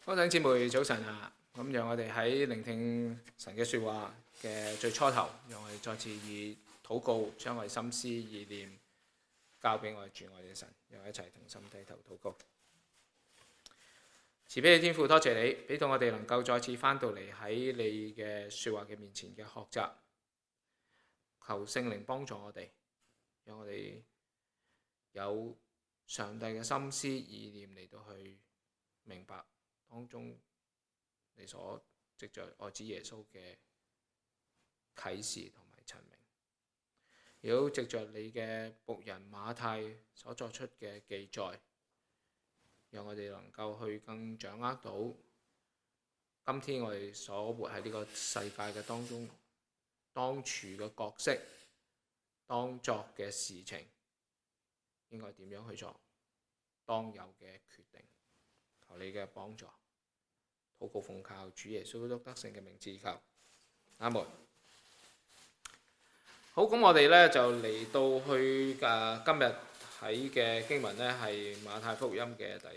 各位弟兄姊妹早晨啊！咁讓我哋喺聆聽神嘅説話嘅最初頭，讓我哋再次以禱告將我哋心思意念交俾我哋主愛嘅神，讓我哋一齊同心低頭禱告。慈悲嘅天父，多謝你俾到我哋能夠再次翻到嚟喺你嘅説話嘅面前嘅學習，求聖靈幫助我哋，讓我哋有上帝嘅心思意念嚟到去明白當中你所藉着愛子耶穌嘅啟示同埋陳明，亦都藉着你嘅僕人馬太所作出嘅記載，讓我哋能夠去更掌握到今天我哋所活喺呢個世界嘅當中，當處嘅角色，當作嘅事情應該點樣去做，當有嘅決定，求你嘅幫助。禱告奉靠主耶穌基督得勝嘅名字求，阿門。好，咁我哋呢就嚟到去今日睇嘅經文呢係馬太福音嘅第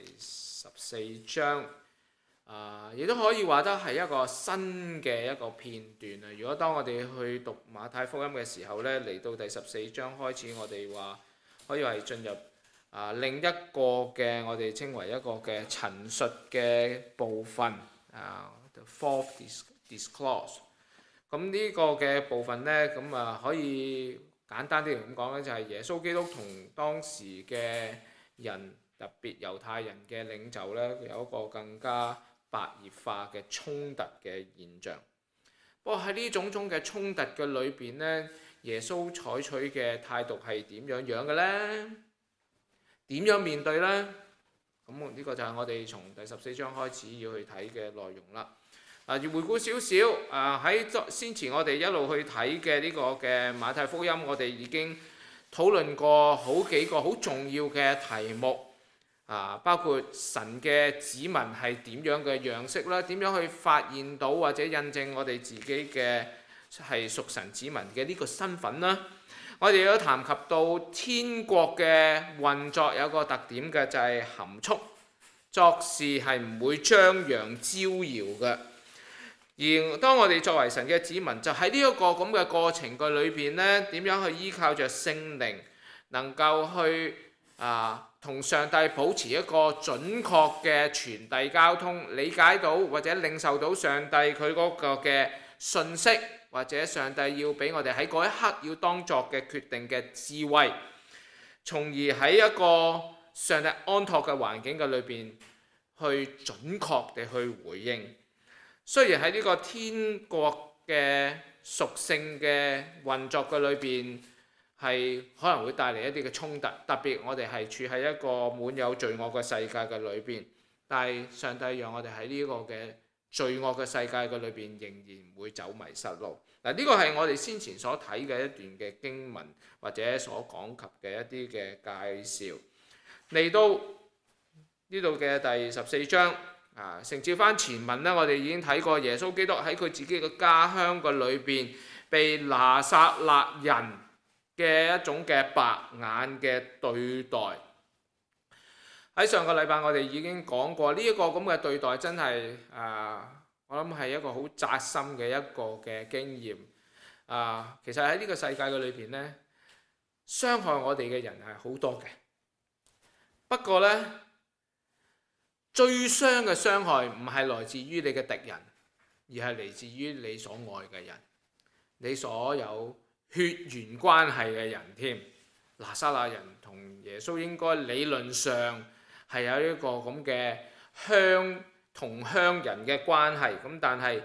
14章，亦都可以話得係一個新嘅一個片段啊！如果當我哋去讀馬太福音嘅時候呢，嚟到第14章開始，我哋話可以係進入另一個嘅我哋稱為一個嘅陳述嘅部分，the fourth discourse。咁呢個嘅部分呢，可以簡單啲咁講呢，就係耶穌基督同當時嘅人，特別猶太人嘅領袖呢，有一個更加白熱化嘅衝突嘅現象。不過喺呢種嘅衝突嘅裏邊呢，耶穌採取嘅態度係點樣嘅呢？點樣面對呢？咁呢個就係我哋從第14章開始要去睇嘅內容啦。要回顧少少，喺先前我哋一路去睇嘅呢個嘅馬太福音，我哋已經討論過好幾個好重要嘅題目，包括神嘅子民係點樣嘅樣式啦，點樣去發現到或者印證我哋自己嘅係屬神子民嘅呢個身份啦。我哋都談及到天國嘅運作有個特點嘅，就係含蓄，作事係唔會張揚招搖嘅。而當我哋作為神嘅子民，就喺呢一個咁嘅過程嘅裏邊呢，點樣去依靠着聖靈，能夠去同上帝保持一個準確嘅傳遞交通，理解到或者領受到上帝佢嗰個嘅信息，或者上帝要俾我哋喺嗰一刻要當作嘅決定嘅智慧，從而喺一個上帝安託嘅環境嘅裏邊，去準確地去回應。雖然喺呢個天國嘅屬性嘅運作嘅裏邊，係可能會帶嚟一啲嘅衝突，特別我哋係處喺一個滿有罪惡嘅世界嘅裏邊，但係上帝讓我哋喺呢個嘅罪惡嘅世界嘅裏邊，仍然唔會走迷失路。嗱，呢個係我哋先前所睇嘅一段嘅經文，或者所講及嘅一啲嘅介紹。嚟到呢度嘅第14章，承接翻前文呢，我哋已經睇過耶穌基督喺佢自己嘅家鄉嘅裏邊，被拿撒勒人嘅一種嘅白眼嘅對待。喺上個禮拜我哋已經講過呢一個咁嘅對待，真係我諗係一個好扎心嘅一個嘅經驗。其實喺呢個世界嘅裏邊呢，傷害我哋嘅人係好多嘅。不過呢，最傷嘅傷害唔係來自於你嘅敵人，而係嚟自於你所愛嘅人，你所有血緣關係嘅人添。拿撒勒人同耶穌應該理論上係有一個咁嘅同鄉人嘅關係，咁但係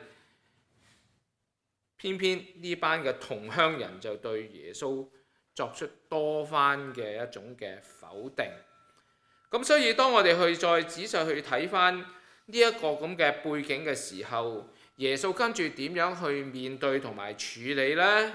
偏偏呢班嘅同鄉人就對耶穌作出多番嘅一種嘅否定。咁所以當我哋去再仔細去睇翻呢一個咁嘅背景嘅時候，耶穌跟住點樣去面對同埋處理呢？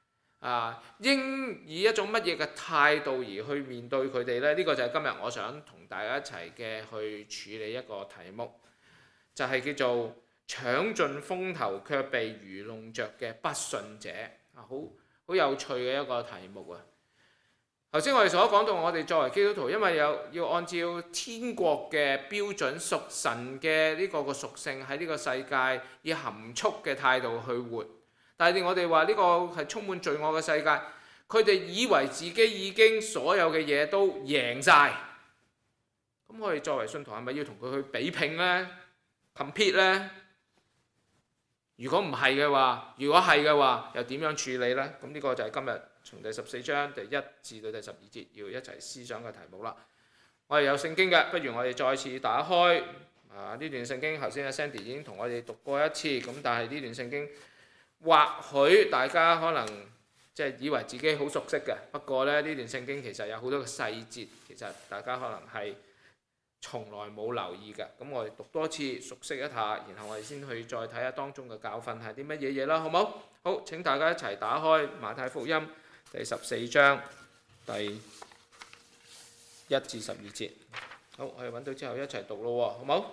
應以一種乜嘢嘅態度而去面對佢哋呢？呢個就係今日我想同大家一齊嘅去處理一個題目，就係叫做搶盡風頭卻被愚弄着嘅不信者。好有趣嘅一個題目啊！ 頭先我哋所講到，我哋作為基督徒，因為要按照天國嘅標準、屬神嘅呢個屬性喺呢個世界，以含蓄嘅態度去活。但係我哋話呢個係充滿罪惡嘅世界，佢哋以為自己已經所有嘅嘢都贏晒。咁我哋作為信徒係咪要同佢去比拼呢？ compete 呢？如果唔係嘅話，又點樣處理呢？咁呢個就係今日從第14章第1至到第12節要一齊思想嘅題目啦。我哋有聖經嘅，不如我哋再次打開呢段聖經。頭先阿 Sandy 已經同我哋讀過一次，咁但係呢段聖經或許大家可能以為自己好熟悉嘅，不過呢段聖經其實有好多嘅細節，其實大家可能係從來冇留意嘅。咁我哋讀多次熟悉一下，然後我哋先去再睇下當中嘅教訓係啲乜嘢嘢啦，好冇？好，請大家一齊打開馬太福音第14章第1至12節。好，我哋揾到之後一齊讀咯，好冇？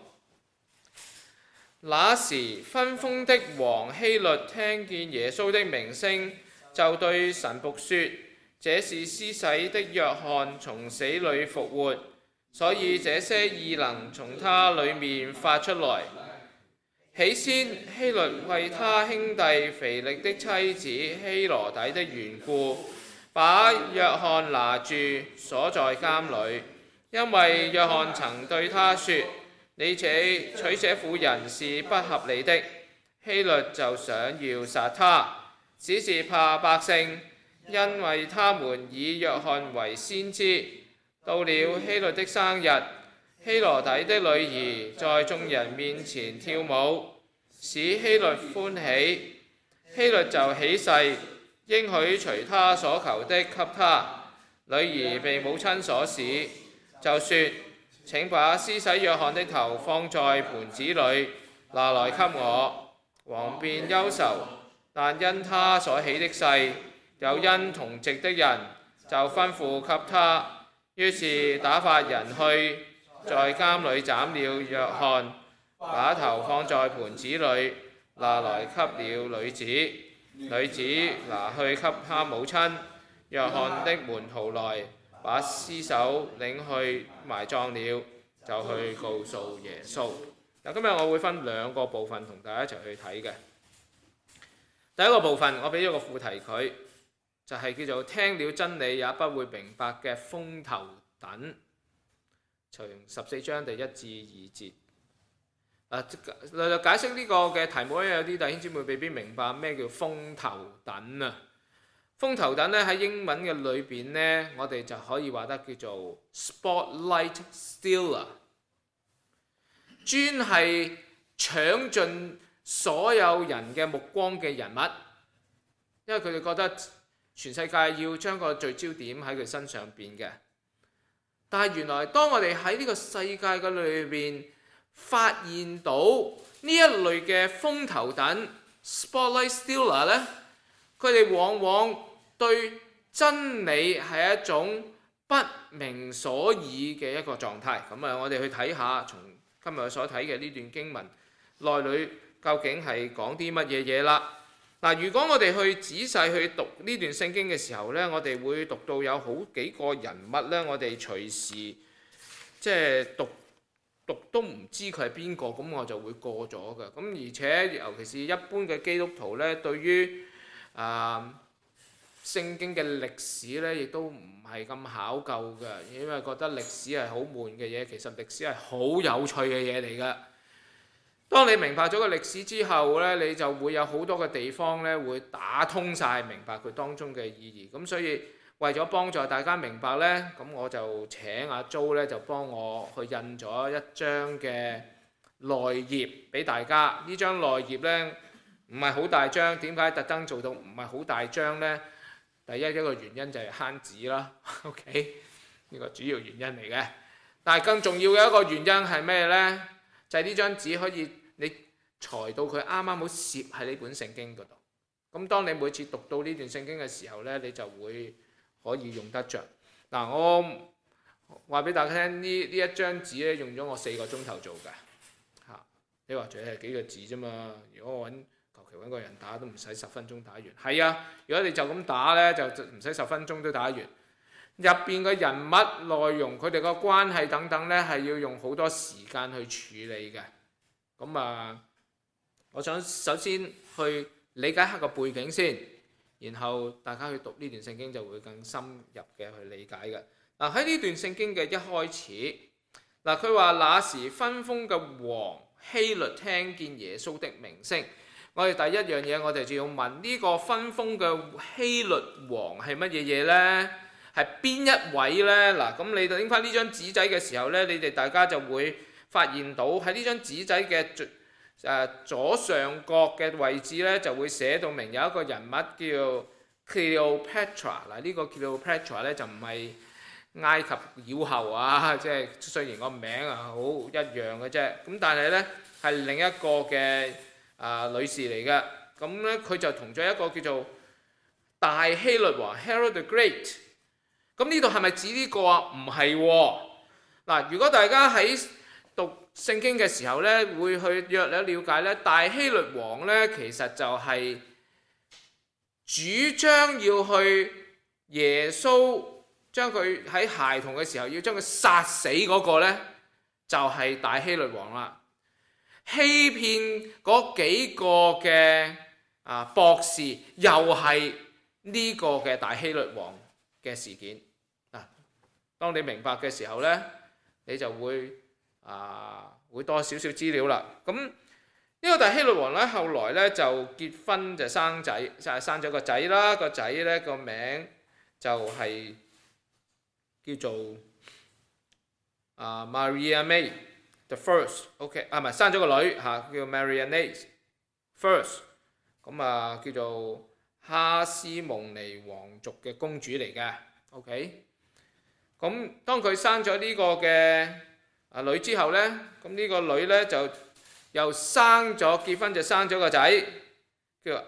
那時分封的王希律聽見耶穌的名聲，就對臣僕說：這是施洗的約翰從死裏復活，所以這些異能從他裏面發出來。起先，希律為他兄弟腓力的妻子希羅底的緣故，把約翰拿住鎖在監裏，因為約翰曾對他說：你娶這婦人是不合理的。希律就想要殺他，只是怕百姓，因為他們以約翰為先知。到了希律的生日，希羅底的女兒在眾人面前跳舞，使希律歡喜。希律就起誓，應許隨他所求的給他。女兒被母親所使，就說：請把施洗約翰的頭放在盤子裏，拿來給我。王便憂愁，但因他所起的誓，又因同席的人，就吩咐給他。於是打發人去，在監裏斬了約翰，把頭放在盤子裏，拿來給了女子。女子拿去給他母親。約翰的門徒來，把屍首領去埋葬了，就去告訴耶穌。嗱，今日我會分兩個部分同大家一齊去睇嘅。第一個部分我俾咗個副題佢，就係叫做聽了真理也不會明白嘅風頭躉，從14章第1至2節。解釋呢個嘅題目咧，有啲弟兄姊妹未必明白咩叫風頭躉啊。風頭躉咧喺英文嘅裏邊呢，我哋就可以話得叫做 spotlight stealer， 專係搶盡所有人嘅目光嘅人物，因為佢哋覺得全世界要將個聚焦點喺佢身上邊嘅。但係原來當我哋喺呢個世界嘅裏邊發現到呢一類嘅風頭躉 spotlight stealer 呢，佢哋往往對真理係一種不明所以嘅一個狀態。咁我哋去睇下從今日所睇嘅呢段經文內裏究竟係講啲乜嘢嘢啦。嗱，如果我哋去仔細去讀呢段聖經嘅時候呢，我哋會讀到有好幾個人物呢，我哋隨時讀都唔知佢係邊個，咁我就會過咗嘅。咁而且尤其是一般嘅基督徒呢，對於聖經嘅歷史呢，亦都唔係咁考究嘅，因為覺得歷史係好悶嘅嘢，其實歷史係好有趣嘅嘢嚟嘅。當你明白咗個歷史之後呢，你就會有好多嘅地方呢會打通晒，明白佢當中嘅意義。咁所以為咗幫助大家明白呢，咁我就請阿 Jo 呢就幫我去印咗一張嘅內頁俾大家。呢張內頁呢唔係好大張，點解特登做到唔係好大張呢？第一個原因就係慳紙啦，OK， 呢個主要原因嚟嘅。但係更重要嘅一個原因係咩呢？就係呢張紙可以你裁到佢啱啱好攝喺呢本聖經嗰度。咁當你每次讀到呢段聖經嘅時候呢，你就會可以用得着。嗱，我話俾大家聽，呢一張紙咧用咗我4個鐘頭做嘅嚇。你話仲係幾個字啫嘛？如果我求其揾個人打都唔使10分鐘打完。係啊，如果你就咁打呢，就唔使10分鐘都打完。 入邊嘅人物內容，佢哋個關係等等呢，係要用好多時間去處理嘅。咁我想首先去理解下個背景先，然後大家去讀呢段聖經就會更深入嘅去理解嘅。喺呢段聖經嘅一開始，佢話那時分封嘅王希律聽見耶穌的名聲。我哋第一樣嘢，我哋就要問呢個分封嘅希律王係乜嘢嘢呢？係邊一位呢？咁你拎翻呢張紙仔嘅時候呢，你哋大家就會發現到喺呢張紙仔嘅左上角嘅位置呢，就會寫到明有一個人物叫 Cleopatra。呢個 Cleopatra 呢，就唔係埃及妖后啊，即係雖然個名好一樣嘅啫，咁但係呢，係另一個嘅女士嚟嘅。咁呢，佢就同咗一個叫做大希律王 Herod the Great。咁呢度係咪指呢個啊？唔係喎。如果大家喺讀聖經嘅時候呢，會去約略了解呢，大希律王呢，其實就係主張要去耶穌將佢喺孩童嘅時候要將佢殺死嗰個呢，就係大希律王啦。欺騙嗰幾個嘅博士，又係呢個嘅大希律王嘅事件。當你明白嘅時候呢，你就會多少少資料啦。咁呢個大希律王呢，後來呢就結婚就生仔，生咗個仔啦。個仔呢個名就係叫做Maria May the First。OK， 唔係生咗個女叫 Marianne First。咁叫做哈斯蒙尼王族嘅公主嚟嘅。OK。咁當佢生咗呢個嘅女之後呢，咁呢個女呢就又結婚就生咗個仔，叫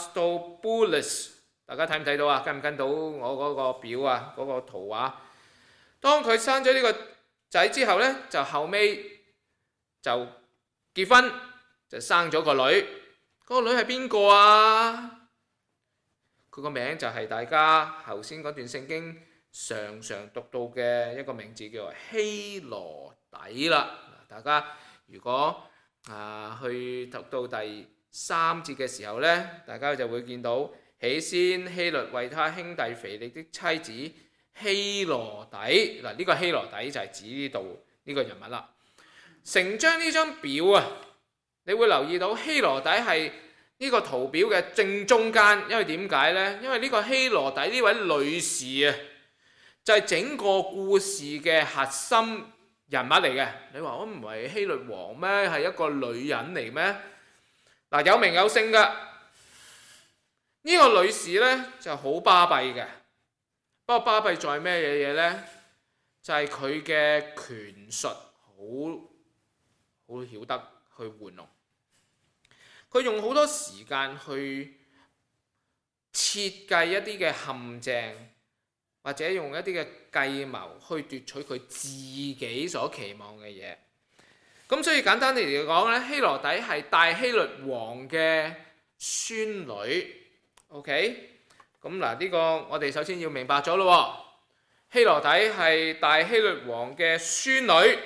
Aristobulus。大家睇唔睇到啊？跟唔跟到我嗰個表啊？嗰個圖畫。當佢生咗呢個仔之後呢，就後尾就結婚就生咗個女。嗰個女係邊個啊？佢個名就係大家頭先嗰段聖經常常讀到嘅一個名字，叫做希羅底啦。大家如果去讀到第3節嘅時候呢，大家就會見到起先希律為他兄弟腓力的妻子希羅底。呢個希羅底就係指呢度呢個人物啦。成張呢張表啊，你會留意到希羅底係呢個圖表嘅正中間，因為點解呢？因為呢個希羅底呢位女士啊，就係整個故事嘅核心人物嚟嘅。你話我唔係希律王咩？係一個女人嚟咩？有名有姓㗎。呢個女士呢就好巴閉嘅。不過巴閉在咩嘢呢？就係佢嘅權術好曉得去玩弄。佢用好多時間去設計一啲嘅陷阱，或者用一啲嘅計謀去奪取佢自己所期望嘅嘢。咁所以簡單地嚟講呢，希羅底係大希律王嘅孫女。OK， 咁呢個我哋首先要明白咗咯。希羅底係大希律王嘅孫女。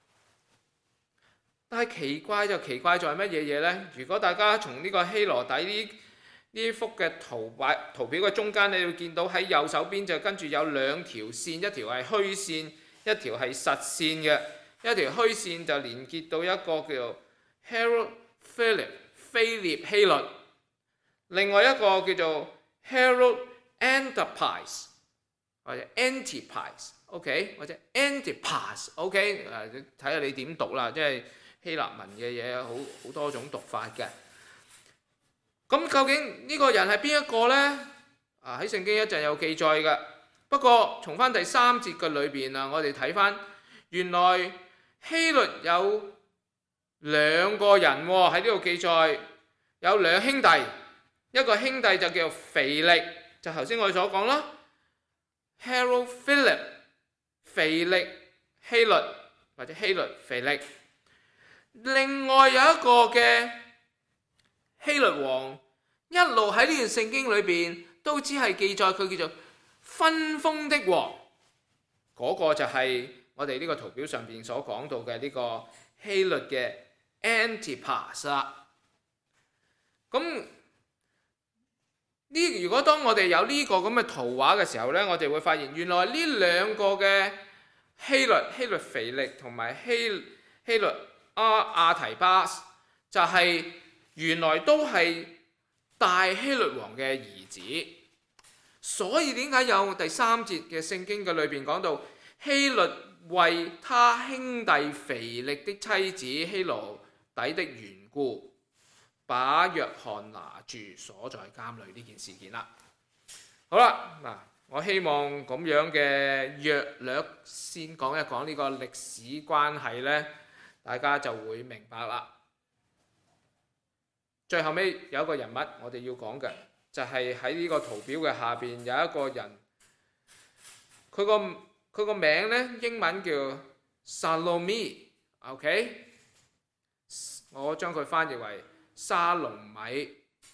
但係奇怪就奇怪在乜嘢嘢呢？如果大家從呢個希羅底呢幅嘅圖表嘅中間，你會見到喺右手邊就跟住有2條線，一條係虛線，一條係實線嘅。一條虛線就連結到一個叫做 Herod Philip 菲臘希律，另外一個叫做 Herod Antipas 或者 Antipas，OK， 或者 Antipas，OK， 睇下你點讀啦，即係希臘文嘅嘢好多種讀法嘅。咁究竟呢個人係邊一個呢？喺聖經一陣有記載嘅。不過從翻第3節嘅裏邊我哋睇翻，原來希律有2個人喺呢度記載，有2兄弟。一個兄弟就叫腓力，就頭先我哋所講啦 ，Herod Philip， 腓力希律或者希律腓力。另外有一個嘅希律王，一路喺呢段聖經裏邊都只係記載佢叫做分封的王，嗰個就係我哋呢個圖表上邊所講到嘅呢個希律嘅 Antipas 啦。咁如果當我哋有呢個咁嘅圖畫嘅時候呢，我哋會發現原來呢兩個嘅希律腓力同埋希律亞提巴斯，就係原來都係大希律王嘅兒子。所以點解有第3節嘅聖經嘅裏邊講到希律為他兄弟腓力的妻子希羅底的緣故，把約翰拿住鎖在監裏呢件事件啦。好啦，嗱，我希望咁樣嘅約略先講一講呢個歷史關係呢，大家就會明白啦。最後尾有一個人物我哋要講嘅，就係喺呢個圖表嘅下邊有一個人，佢個名呢，英文叫 Salome，OK， 我將佢翻譯為沙龍米，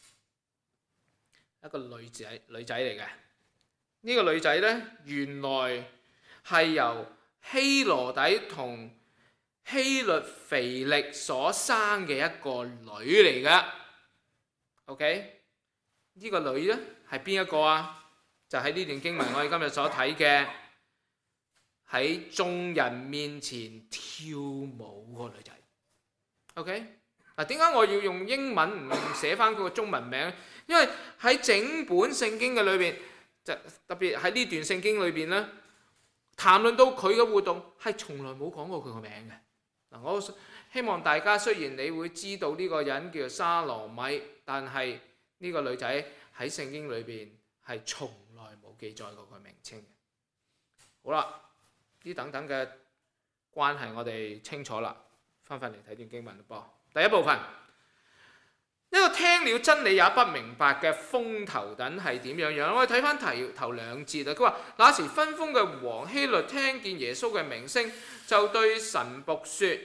一個女仔嚟嘅。呢個女仔呢，原來係由希羅底同希律腓力所生嘅一個女嚟嘅。OK， 呢個女呢係邊一個啊？就喺呢段經文我哋今日所睇嘅，喺眾人面前跳舞個女仔。OK。嗱，點解我要用英文唔寫翻佢個中文名？因為喺整本聖經嘅裏邊，就特別喺呢段聖經裏邊咧，談論到佢嘅活動係從來冇講過佢個名嘅。嗱，我希望大家雖然你會知道呢個人叫沙羅米，但係呢個女仔喺聖經裏邊係從來冇記載過佢名稱嘅。好啦，呢等等嘅關係我哋清楚啦，翻返嚟睇段經文嘞噃。第一部分，一個聽了真理也不明白嘅風頭躉係點樣？我哋睇翻頭2節啊。佢話：那時分封嘅王希律聽見耶穌嘅名聲，就對神僕說：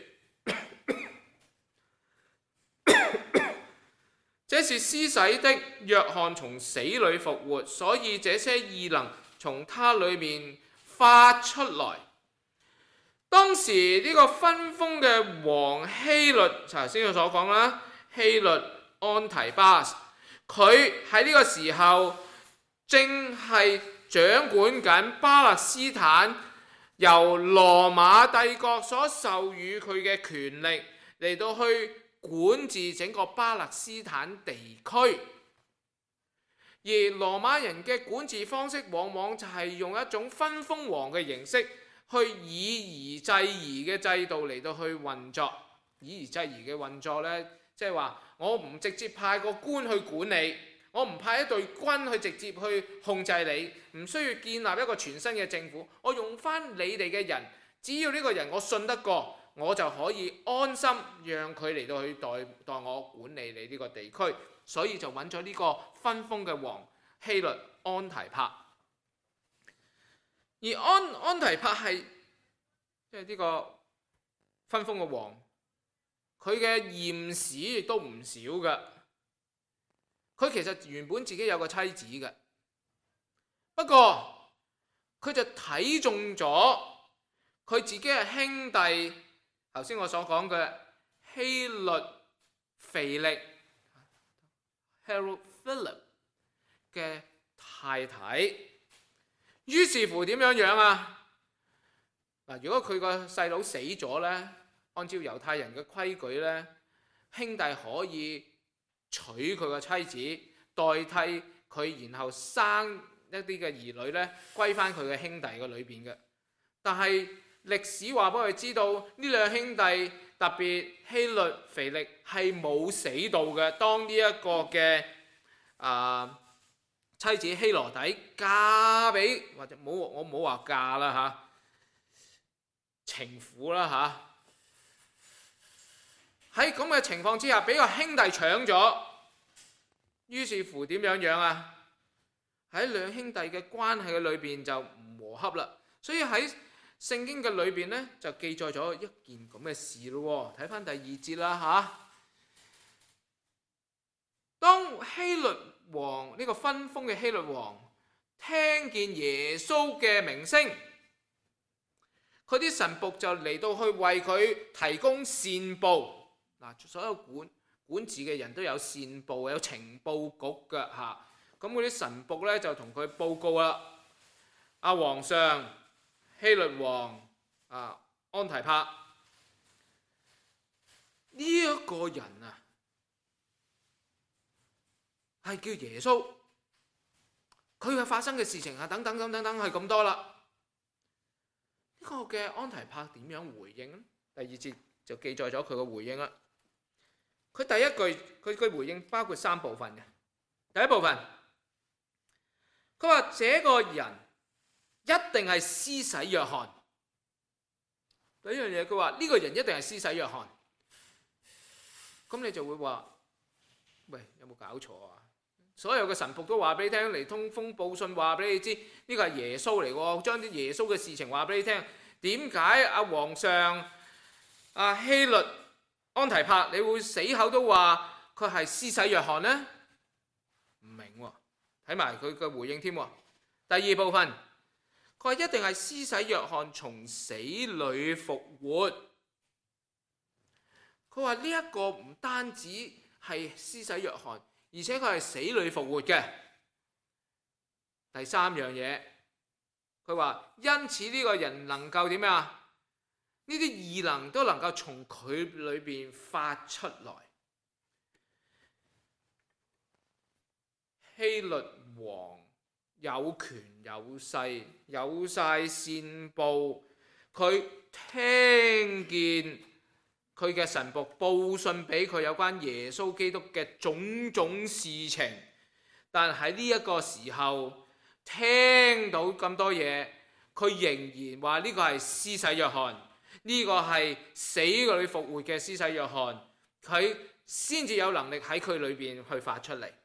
這是施洗的約翰從死裏復活，所以這些異能從他裏面發出來。當時呢個分封嘅王希律，頭先我所講啦，希律安提巴斯，佢喺呢個時候正係掌管緊巴勒斯坦，由羅馬帝國所授予佢嘅權力嚟到去管治整個巴勒斯坦地區。而羅馬人嘅管治方式往往就係用一種分封王嘅形式，去以夷制夷嘅制度嚟到去運作。以夷制夷嘅運作呢，即係話我唔直接派個官去管理，我唔派一隊軍去直接去控制你，唔需要建立一個全新嘅政府，我用翻你哋嘅人，只要呢個人我信得過，我就可以安心讓佢嚟到去代我管理你呢個地區。所以就揾咗呢個分封嘅王希律安提帕。而安提帕係即係呢個分封嘅王，佢嘅豔史亦都唔少嘅。佢其實原本自己有個妻子嘅，不過佢就睇中咗佢自己嘅兄弟，頭先我所講嘅希律腓力 Herod Philip 嘅太太。於是乎點樣啊？嗱，如果佢個細佬死咗呢，按照猶太人嘅規矩呢，兄弟可以娶佢個妻子，代替佢，然後生一啲嘅兒女呢，歸翻佢嘅兄弟嘅裏邊嘅。但係歷史話俾佢知道，呢兩兄弟特別希律腓力係冇死到嘅。當呢一個嘅妻子希羅底嫁俾，或者我唔好話嫁啦嚇，情婦啦嚇，喺咁嘅情況之下，俾個兄弟搶咗，於是乎點樣啊？喺兩兄弟嘅關係嘅裏邊就唔和洽啦。所以喺聖經嘅裏邊呢，就記載咗一件咁嘅事咯。睇翻第2節啦嚇。當希律王呢個分封嘅希律王聽見耶穌嘅名聲，佢啲臣僕就嚟到去為佢提供線報。所有管治嘅人都有線報，有情報局㗎嚇。咁嗰啲臣僕咧就同佢報告啦。皇上，希律王安提帕呢一個人啊，係叫耶穌，佢嘅發生嘅事情啊，等等係咁多啦。呢個嘅安提帕點樣回應呢？第2節就記載咗佢嘅回應啦。佢第一句佢回應包括3部分嘅。第一部分，佢話這個人一定係施洗約翰。第一樣嘢，佢話呢個人一定係施洗約翰。咁你就會話：喂，有冇搞錯啊？所有嘅臣僕都話俾你聽，嚟通風報信話俾你知，呢個係耶穌嚟喎，將啲耶穌嘅事情話俾你聽。點解皇上希律安提帕你會死口都話佢係施洗約翰呢？唔明喎，睇埋佢嘅回應添。第2部分，佢話一定係施洗約翰從死裏復活。佢話呢一個唔單止係施洗約翰，而且佢係死裏復活嘅。第3樣嘢，佢話因此呢個人能夠點啊？呢啲異能都能夠從佢裏邊發出來。希律王有權有勢，有晒線報，佢聽見佢嘅臣僕報信俾佢有關耶穌基督嘅種種事情，但喺呢一個時候聽到咁多嘢，佢仍然話呢個係施洗約翰，呢個係死裏復活嘅施洗約翰，佢先至有能力喺佢裏邊去發出嚟。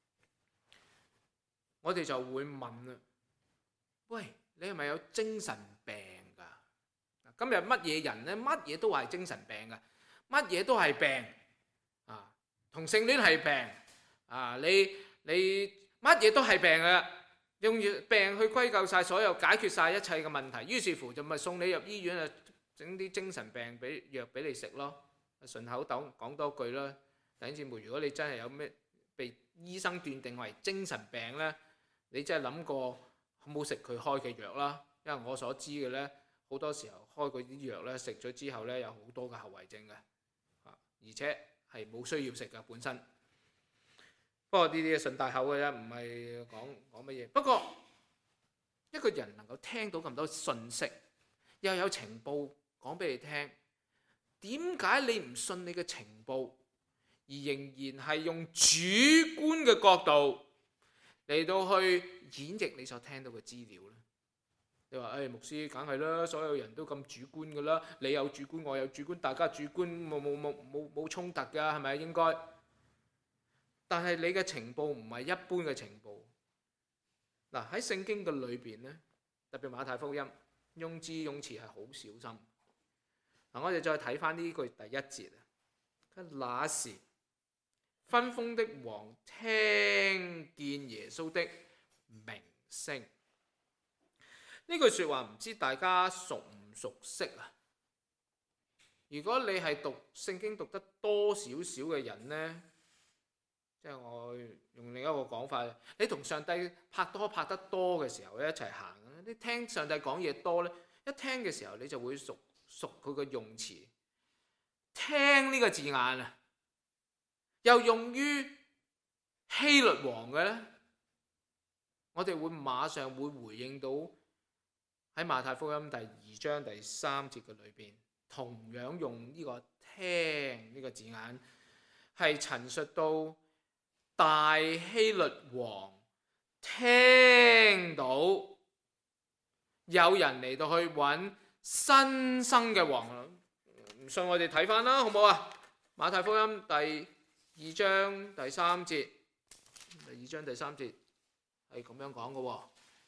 我哋就會問啦：喂，你係咪有精神病㗎？今日乜嘢人呢？乜嘢都係精神病㗎，乜嘢都係病啊！同性戀係病啊！你乜嘢都係病㗎，用病去歸咎晒所有，解決晒一切嘅問題。於是乎就咪送你入醫院啊，整啲精神病藥俾你食咯。順口講多句啦，弟兄姊妹，如果你真係有咩被醫生斷定為精神病呢，你真係諗過好冇食佢開嘅藥啦。因為我所知嘅呢，好多時候開嗰啲藥呢，食咗之後呢，有好多嘅後遺症嘅，而且係冇需要食嘅本身。不過呢啲順帶口嘅啫，唔係講乜嘢。不過一個人能夠聽到咁多信息，又有情報講俾你聽，點解你唔信你嘅情報，而仍然係用主觀嘅角度嚟到去演繹你所聽到嘅資料呢？你話牧師梗係啦，所有人都咁主觀噶啦，你有主觀，我有主觀，大家主觀冇衝突㗎，係咪應該？但係你嘅情報唔係一般嘅情報。喺聖經嘅裏邊呢，特別馬太福音用字用詞係好小心。我哋再睇翻呢句第1節啊，那時分封的王聽見耶穌的名聲。呢句説話唔知大家熟唔熟悉啊？如果你係讀聖經讀得多少少嘅人呢，即係我用另一個講法，你同上帝拍得多嘅時候一齊行，你聽上帝講嘢多呢，一聽嘅時候你就會熟佢嘅用詞。聽呢個字眼啊，又用於希律王嘅呢，我哋會馬上會回應到喺馬太福音第2章第3節嘅裏邊，同樣用呢個聽呢個字眼，係陳述到大希律王聽到有人嚟到去揾新生嘅王。唔信我哋睇翻啦，好唔好啊？馬太福音第2章第3節，第2章第3節係咁樣講嘅喎。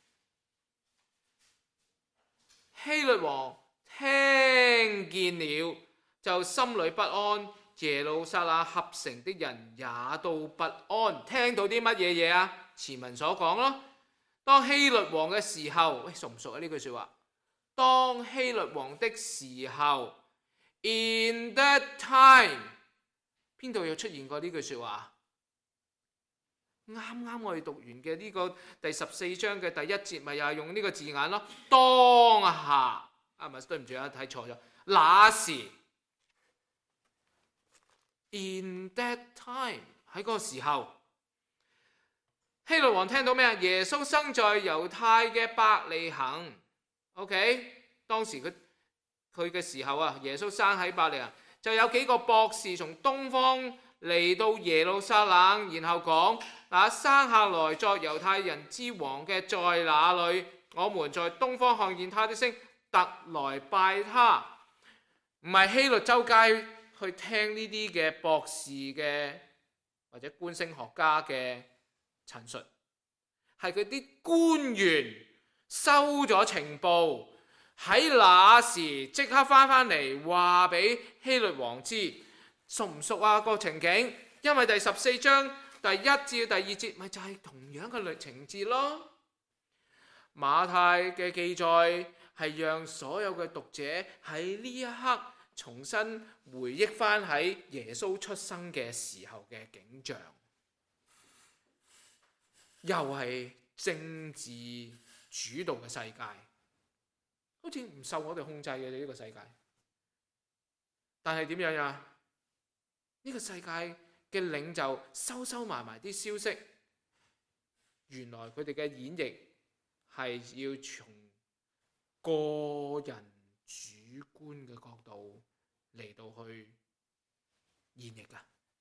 希律王聽見了，就心裏不安，耶路撒冷合城的人也都不安。聽到啲乜嘢嘢啊？前文所講咯， 當希律王嘅時候，喂，熟唔熟啊呢句說話？當希律王的時候 ，in that time， 邊度有出現過呢句說話？啱啱我哋讀完嘅呢個第14章嘅第1節，咪又係用呢個字眼咯。當下啊，唔係，對唔住啊，睇錯咗。那時 ，in that time， 喺嗰個時候，希律王聽到咩啊？耶穌生在猶太嘅伯利恆。OK， 當時佢嘅時候啊，耶穌生喺伯利恆，就有幾個博士從東方嚟到耶路撒冷，然後講：生下來作猶太人之王嘅在哪裏？我們在東方看見他的星，特來拜他。唔係希律周街去聽呢啲嘅博士嘅或者觀星學家嘅陳述，係佢啲官員收咗情報，喺那時即刻翻嚟話俾希律王知。熟唔熟啊個情景？因為第14章第1至第2節咪就係同樣嘅情節咯。馬太嘅記載係讓所有嘅讀者喺呢一刻重新回憶翻喺耶穌出生嘅時候嘅景象，又係政治主導嘅世界，好似唔受我哋控制嘅呢個世界。但係點樣呀？呢個世界嘅領袖收埋啲消息，原來佢哋嘅演繹係要從個人主觀嘅角度嚟到去演繹㗎。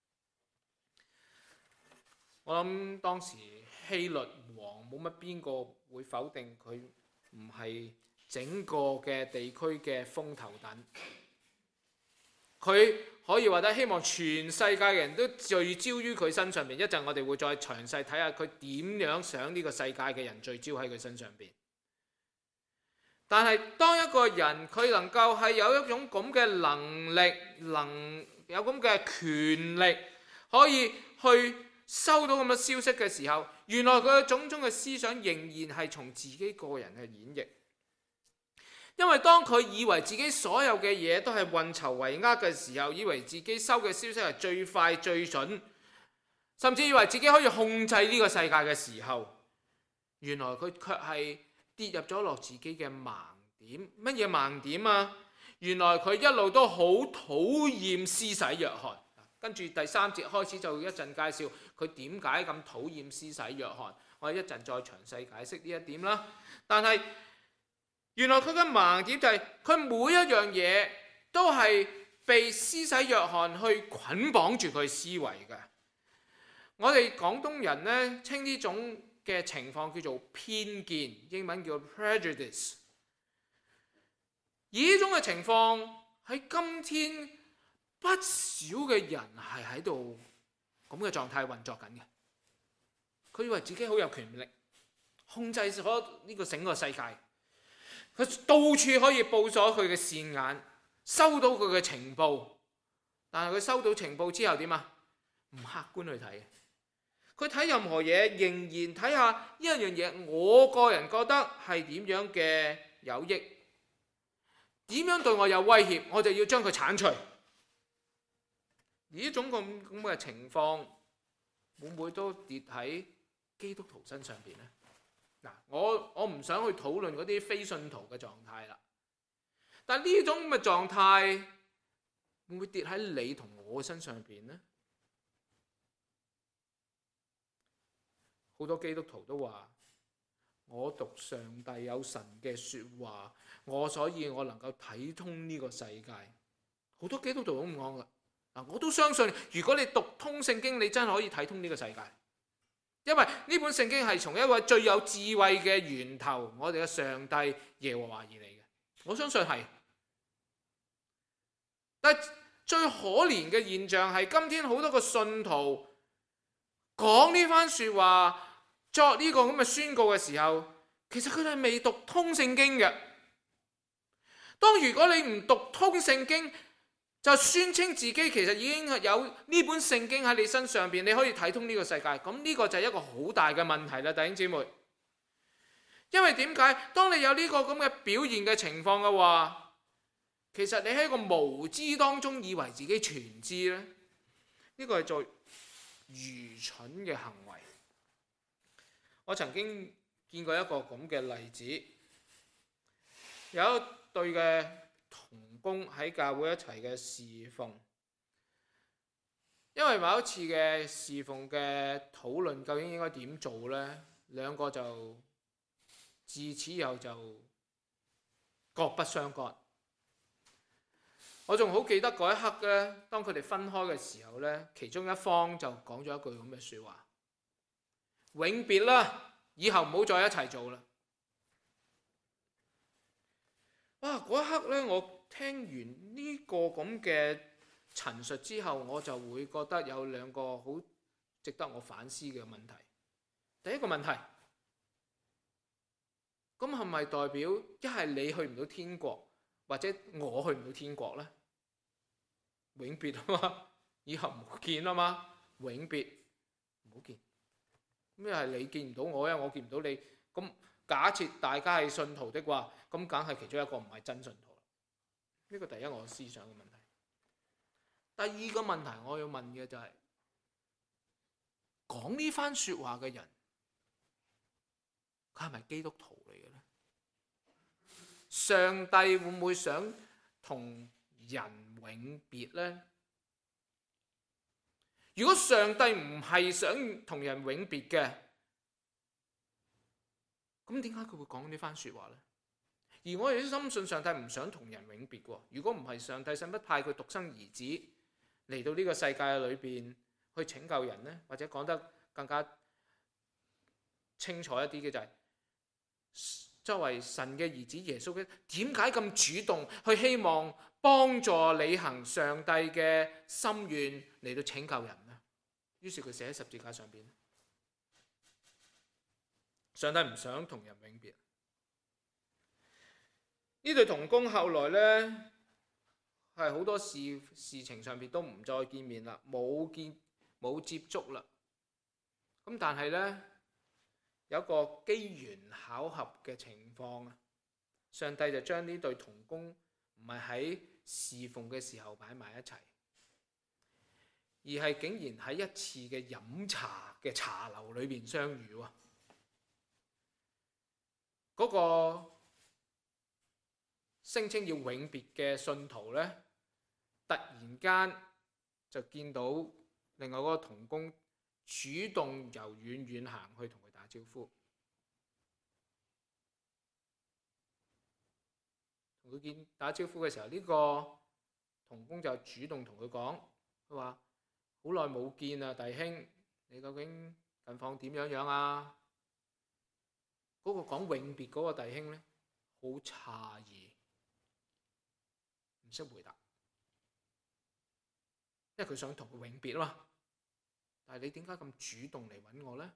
我諗當時希律王冇乜邊個會否定佢唔係整個嘅地區嘅風頭躉。佢可以話得希望全世界嘅人都聚焦於佢身上邊。一陣我哋會再詳細睇下佢點樣想呢個世界嘅人聚焦喺佢身上邊。但係當一個人佢能夠係有一種咁嘅能力，有咁嘅權力，可以去收到咁嘅消息嘅時候，原來佢嘅種種嘅思想仍然係從自己個人去演繹。因為當佢以為自己所有嘅嘢都係運籌帷幄嘅時候，以為自己收嘅消息係最快最準，甚至以為自己可以控制呢個世界嘅時候，原來佢卻係跌入咗落自己嘅盲點。乜嘢盲點啊？原來佢一路都好討厭施洗約翰。跟住第3節開始就一陣介紹佢點解咁討厭施洗約翰。我哋一陣再詳細解釋呢一點啦。但係原來佢嘅盲點就係佢每一樣嘢都係被施洗約翰去捆綁住佢思維嘅。我哋廣東人呢，稱呢種嘅情況叫做偏見，英文叫 prejudice。而呢種嘅情況喺今天不少嘅人係喺度咁嘅狀態運作緊嘅。佢以為自己好有權力，控制咗呢個整個世界。佢到處可以報咗佢嘅線眼，收到佢嘅情報，但係佢收到情報之後點啊？唔客觀去睇，佢睇任何嘢仍然睇下呢一樣嘢，我個人覺得係點樣嘅有益，點樣對我有威脅，我就要將佢剷除。而呢種咁嘅情況，會唔會都跌喺基督徒身上邊呢？我唔想去討論嗰啲非信徒嘅狀態啦，但呢種咁嘅狀態會唔會跌喺你同我身上邊呢？好多基督徒都話：我讀上帝有神嘅說話，所以我能夠睇通呢個世界。好多基督徒都咁講噶，我都相信，如果你讀通聖經，你真係可以睇通呢個世界。因為呢本聖經係從一位最有智慧嘅源頭，我哋嘅上帝耶和華而嚟嘅，我相信係。但係最可憐嘅現象係，今天好多個信徒講呢番說話，作呢個咁嘅宣告嘅時候，其實佢哋係未讀通聖經嘅。當如果你唔讀通聖經，就宣稱自己其實已經有呢本聖經喺你身上邊，你可以睇通呢個世界，咁呢個就係一個好大嘅問題啦，弟兄姊妹。 因為點解？當你有呢個咁嘅表現嘅情況嘅話，其實你喺個無知當中以為自己全知咧，呢個係最愚蠢嘅行為。我曾經見過一個咁嘅例子，有一對嘅同工喺教會一齊嘅侍奉，因為某一次嘅侍奉嘅討論究竟應該點做呢？兩個就自此以後就各不相干。我仲好記得嗰一刻咧，當佢哋分開嘅時候咧，其中一方就講咗一句咁嘅説話：永別啦，以後唔好再一齊做啦。哇！嗰一刻咧，我聽完呢個咁嘅陳述之後，我就會覺得有兩個好值得我反思嘅問題。第一個問題，咁係咪代表一係你去唔到天國，或者我去唔到天國呢？永別啊嘛，以後唔好見啊嘛，永別唔好見。咩係你見唔到我，因為我見唔到你。咁假設大家係信徒的話，咁梗係其中一個唔係真信徒。呢個第一我思想嘅問題。第二個問題我要問嘅就係，講呢番説話嘅人，佢係咪基督徒嚟嘅呢？上帝會唔會想同人永別呢？如果上帝唔係想同人永別嘅，咁點解佢會講呢番説話呢？而我亦都深信上帝唔想同人永別喎。如果唔係，上帝使乜派佢獨生兒子嚟到呢個世界裏邊去拯救人呢？或者講得更加清楚一啲嘅就係，作為神嘅兒子耶穌，點解咁主動去希望幫助履行上帝嘅心願嚟到拯救人呢？於是佢寫喺十字架上邊，上帝唔想同人永別。呢對同工後來呢，係好多事情上邊都唔再見面啦，冇接觸啦。咁但係呢，有一個機緣巧合嘅情況，上帝就將呢對同工唔係喺侍奉嘅時候擺埋一齊，而係竟然喺一次嘅飲茶嘅茶樓裏邊相遇喎。嗰個聲稱要永別嘅信徒呢，突然間就見到另外嗰個同工主動由遠遠行去同佢打招呼，同佢打招呼嘅時候，呢個同工就主動同佢講，佢話：好耐冇見啊，弟兄，你究竟近況點樣啊？嗰個講永別嗰個弟兄呢，好詫異，唔識回答，因為佢想同佢永別啊嘛。但係你點解咁主動嚟揾我呢？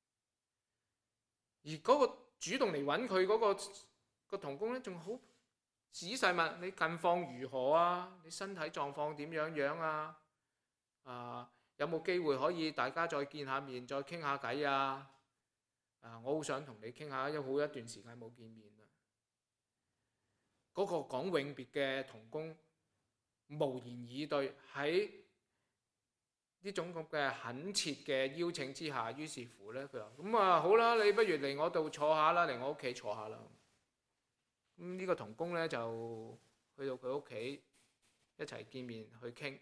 而嗰個主動嚟揾佢嗰個同工呢，仲好仔細問你近況如何啊？你身體狀況點樣啊？有冇機會可以大家再見下面，再傾下偈啊？我好想同你傾下，因為好一段時間冇見面啦。嗰個講永別嘅同工無言以對，喺呢種咁嘅懇切嘅邀請之下，於是乎呢，佢話：咁啊好啦，你不如嚟我度坐下啦，嚟我屋企坐下啦。咁呢個同工呢，就去到佢屋企一齊見面去傾。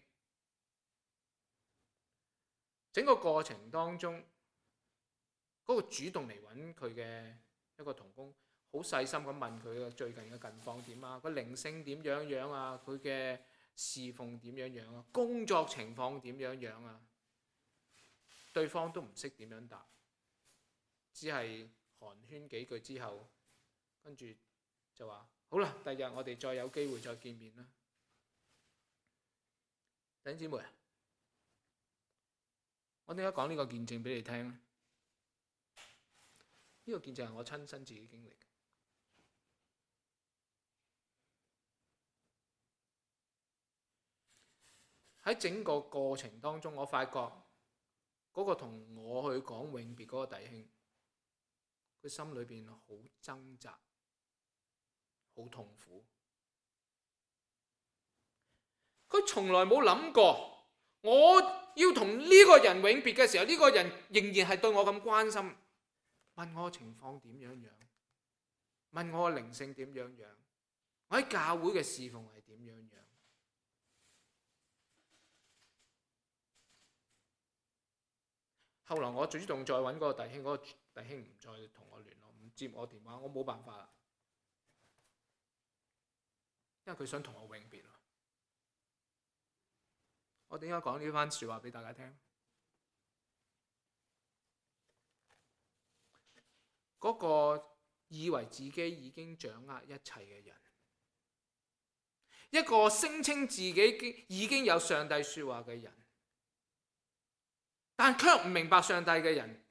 整個過程當中，嗰個主動嚟揾佢嘅一個同工，好細心咁問佢最近嘅近況點啊，個靈性點樣啊，佢嘅侍奉點樣啊，工作情況點樣啊，對方都唔識點樣答，只係寒暄幾句之後，跟住就話：好啦，第日我哋再有機會再見面啦。弟兄姊妹，我點解講呢個見證俾你聽呢？呢個見證係我親身自己經歷。喺整個過程當中，我發覺嗰個同我去講永別嗰個弟兄， 佢心裏邊好掙扎，好痛苦。佢從來冇諗過，我要同呢個人永別嘅時候，呢個人仍然係對我咁關心，問我情況點樣樣，問我嘅靈性點樣樣，我喺教會嘅侍奉係點樣樣。後來我主動再揾嗰個弟兄，嗰個弟兄唔再同我聯絡，唔接我電話，我冇辦法啦，因為佢想同我永別。我點解講呢番説話俾大家聽？嗰個以為自己已經掌握一切嘅人，一個聲稱自己已經有上帝説話嘅人，但卻唔明白上帝嘅人，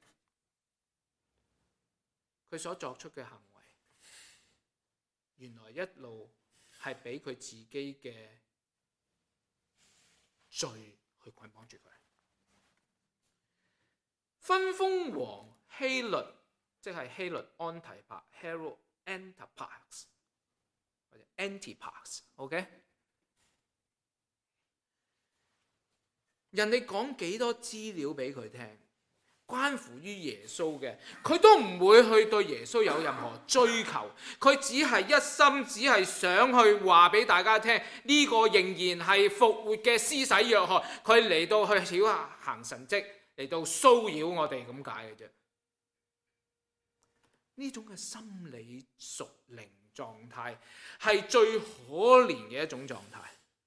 佢所作出嘅行為，原來一路係俾佢自己嘅罪去捆綁住佢。分封王希律，即係希律安提帕 （Herod Antipas） 或者 Antipas，OK？人哋講幾多資料俾佢聽，關乎於耶穌嘅，佢都唔會去對耶穌有任何追求，佢只係一心只係想去話俾大家聽，呢個仍然係復活嘅施洗約翰，佢嚟到去小行神蹟，嚟到騷擾我哋咁解嘅啫。呢種嘅心理屬靈狀態係最可憐嘅一種狀態。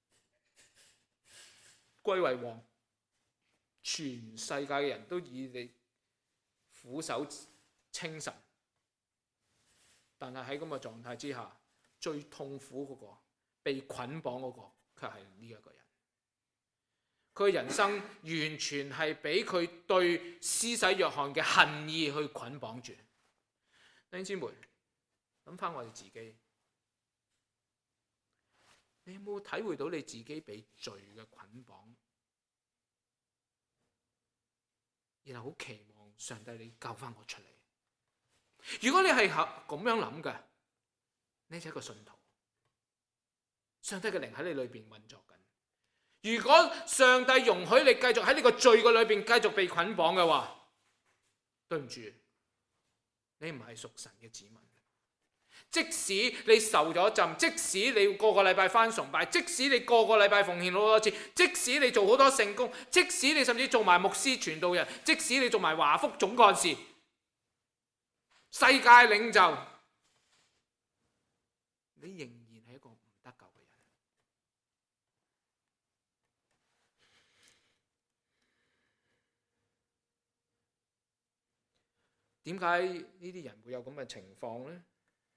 歸為王，全世界嘅人都以你俯首稱臣，但係喺咁嘅狀態之下，最痛苦嗰個，被捆綁嗰個，卻係呢一個人。佢人生完全係俾佢對施洗約翰嘅恨意去捆綁住。弟兄姊妹，諗翻我哋自己，你有冇體會到你自己被罪嘅捆綁，然後好期望上帝你救翻我出嚟？如果你係咁樣諗嘅，你就係一個信徒，上帝嘅靈喺你裏邊運作緊。如果上帝容許你繼續喺呢個罪嘅裏邊繼續被捆綁嘅話，對唔住，你唔係屬神嘅子民。即使你受咗浸，即使你個個禮拜返崇拜，即使你個個禮拜奉獻好多次，即使你做好多聖工，即使你甚至做埋牧師傳道人，即使你做埋華福總幹事、世界領袖，你仍然係一個唔得救嘅人。點解呢啲人會有咁嘅情況呢？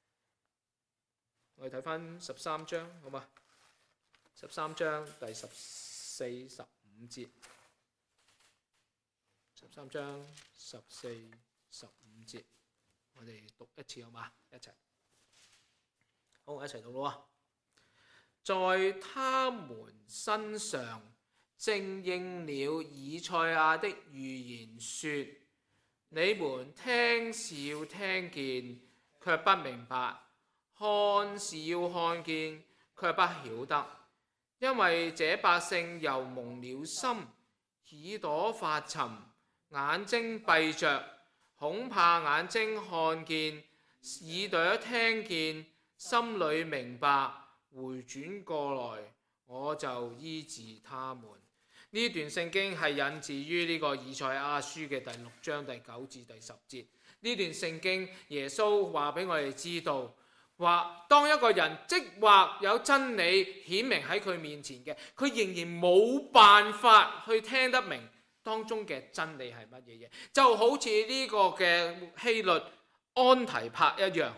我哋睇翻13章，好嘛？13章第14、15節。13章14、15節，我哋讀一次好嘛？一齊。好，一齊讀咯。在他們身上正應了以賽亞的預言說：你們聽是要聽見，卻不明白；看是要看見，卻不曉得。因為這百姓又蒙了心，耳朵發沉，眼睛閉着，恐怕眼睛看見，耳朵聽見，心裏明白，回轉過來，我就醫治他們。呢段聖經係引自於呢個以賽亞書嘅第6章第9至第10節。呢段聖經耶穌話俾我哋知道，話當一個人即或有真理顯明喺佢面前嘅，佢仍然冇辦法去聽得明當中嘅真理係乜嘢嘢。就好似呢個嘅希律安提帕一樣，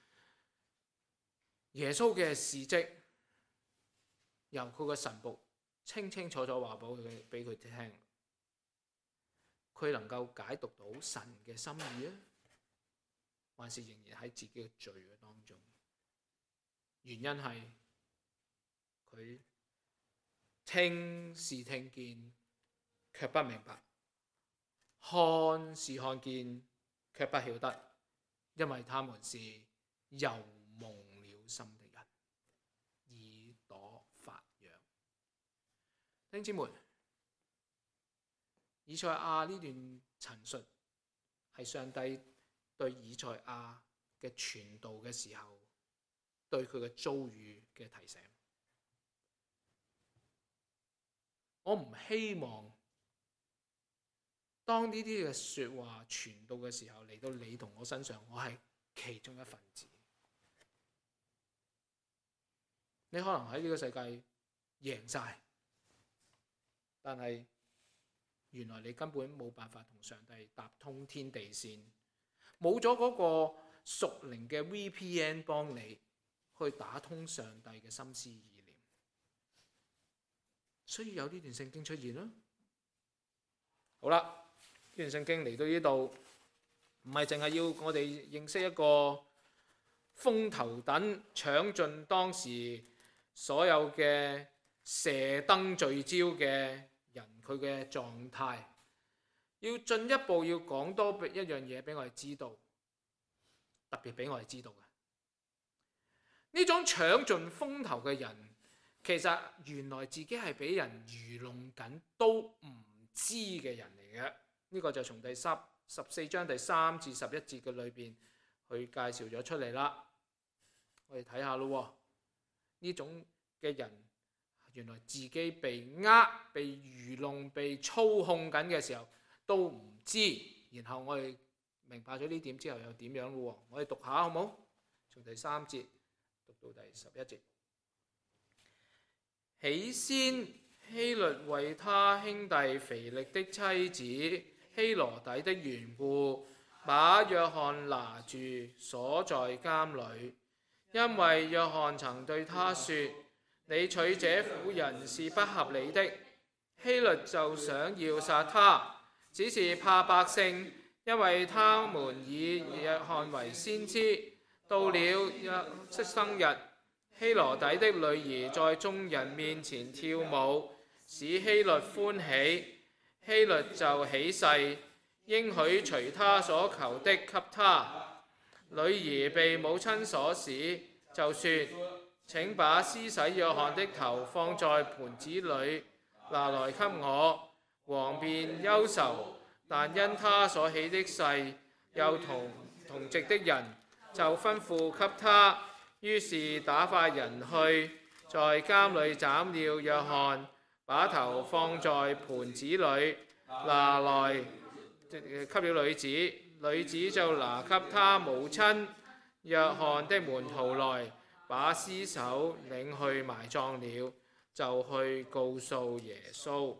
耶穌嘅事蹟由佢嘅神僕清清楚楚話俾佢聽，佢能夠解讀到神嘅心意啊，還是仍然喺自己嘅罪嘅當中？原因係佢聽是聽見，卻不明白；看是看見，卻不曉得。 因為他們是又蒙了心的人，耳朵發癢。弟兄姊妹，以賽亞呢段陳述係上帝對以賽亞嘅傳道嘅時候，對佢嘅遭遇嘅提醒。我唔希望當呢啲嘅說話傳到嘅時候，嚟到你同我身上，我係其中一份子。你可能喺呢個世界贏晒，但係原來你根本冇辦法同上帝搭通天地線，冇咗嗰個屬靈嘅 VPN 幫你去打通上帝嘅心思意念，所以有呢段聖經出現啦。好啦，呢段聖經嚟到呢度，唔係淨係要我哋認識一個風頭躉搶盡當時所有嘅射燈聚焦嘅人佢嘅狀態，要進一步要講多一樣嘢俾我哋知道，特別俾我哋知道嘅呢種搶盡風頭嘅人，其實原來自己係俾人愚弄緊都唔知嘅人嚟嘅。呢個就從第14章第3至11節嘅裏邊去介紹咗出嚟啦。我哋睇下咯，呢種嘅人原來自己被被愚弄、被操控緊嘅時候都唔知，然後我哋明白咗呢點之後又點樣咯？我哋讀下好冇？從第3節讀到第11節。起先希律為他兄弟腓力的妻子希羅底的緣故，把約翰拿住鎖在監裏，因為約翰曾對他說：你娶這婦人是不合理的。希律就想要殺他，只是怕百姓，因為他們以約翰為先知。到了約瑟生日，希羅底的女兒在眾人面前跳舞，使希律歡喜。希律就起誓，應許隨他所求的給他。女兒被母親所使，就說：請把施洗約翰的頭放在盤子裏，拿來給我。王便憂愁，但因他所起的誓，又同席的人就吩咐給他。於是打發人去，在監裏斬了約翰，把頭放在盤子裏，拿來給了女子。女子就拿給他母親約翰的門徒來，把屍首領去埋葬了，就去告訴耶穌。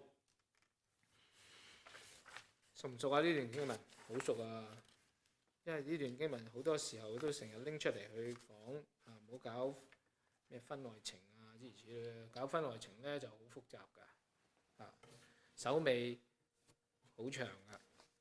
熟唔熟啊？呢段經文好熟啊，因為呢段經文好多時候都成日拎出嚟去講啊，唔好搞咩婚外情啊諸如此類。搞婚外情呢就好複雜㗎，啊，手尾好長㗎。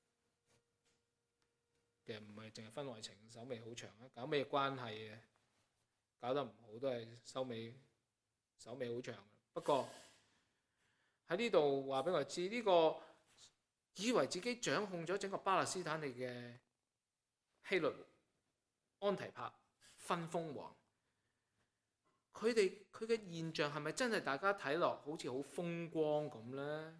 其實唔係淨係婚外情，手尾好長啊！搞咩關係嘅，搞得唔好都係手尾好長。不過喺呢度話俾我知，呢個以為自己掌控咗整個巴勒斯坦地嘅希律安提帕分封王，佢嘅現象係咪真係大家睇落好似好風光咁呢？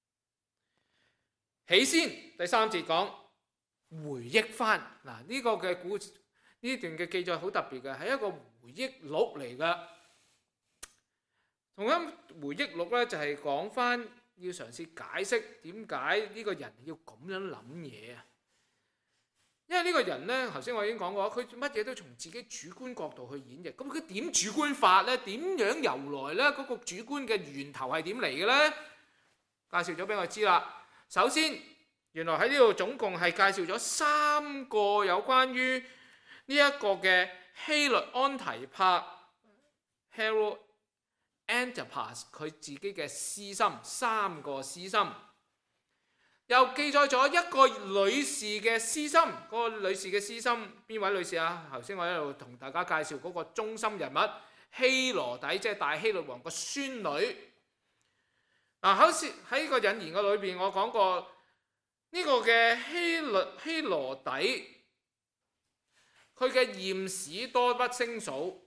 起先第3節講回憶翻嗱，呢個嘅故事，呢段嘅記載好特別嘅，係一個回憶錄嚟噶。同樣回憶錄呢，就係講翻要嘗試解釋點解呢個人要咁樣諗嘢啊。因為呢個人呢，頭先我已經講過，佢乜嘢都從自己主觀角度去演繹。咁佢點主觀法呢？點樣由來呢？嗰個主觀嘅源頭係點嚟嘅呢？介紹咗俾我知啦。首先，原來喺呢度總共係介紹咗3個有關於呢一個嘅希律安提帕 Herod Antipas 佢自己嘅私心，3個私心，又記載咗一個女士嘅私心。嗰個女士嘅私心邊位女士啊？頭先我喺度同大家介紹嗰個中心人物希羅底，即係大希律王個孫女。嗱，好似喺個引言嘅裏邊，我講過呢個嘅希羅底佢嘅驗史多不勝數。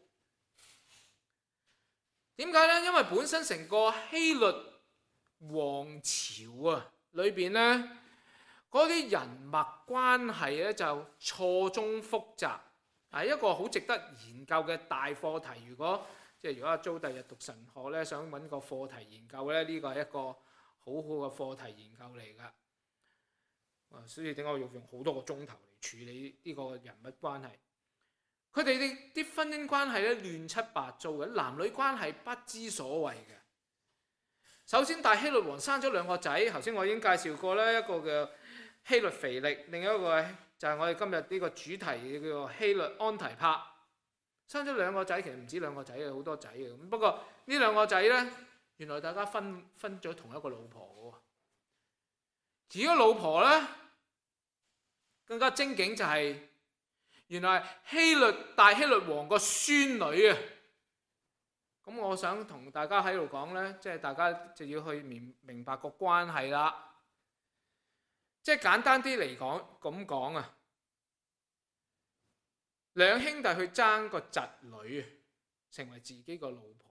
點解呢？因為本身成個希律王朝啊裏邊呢，嗰啲人脈關係咧就錯綜複雜，係一個好值得研究嘅大課題。如果阿租第日讀神學咧，想揾個課題研究咧，呢個係一個好好嘅課題研究嚟㗎。所以點解我要用好多個鐘頭嚟處理呢個人物關係？佢哋啲婚姻關係咧亂七八糟嘅，男女關係不知所謂嘅。首先，大希律王生咗兩個仔，頭先我已經介紹過啦，一個叫希律腓力，另一個就係我哋今日呢個主題叫做希律安提帕。生咗兩個仔，其實唔止兩個仔嘅，好多仔嘅。不過呢兩個仔呢，原來大家分咗同一個老婆嘅。而個老婆呢，更加精警就係、原來大希律王個孫女啊。咁我想同大家喺度講呢，即係大家就要去明白個關係啦。即係簡單啲嚟講，咁講啊，兩兄弟去爭個侄女，成為自己個老婆，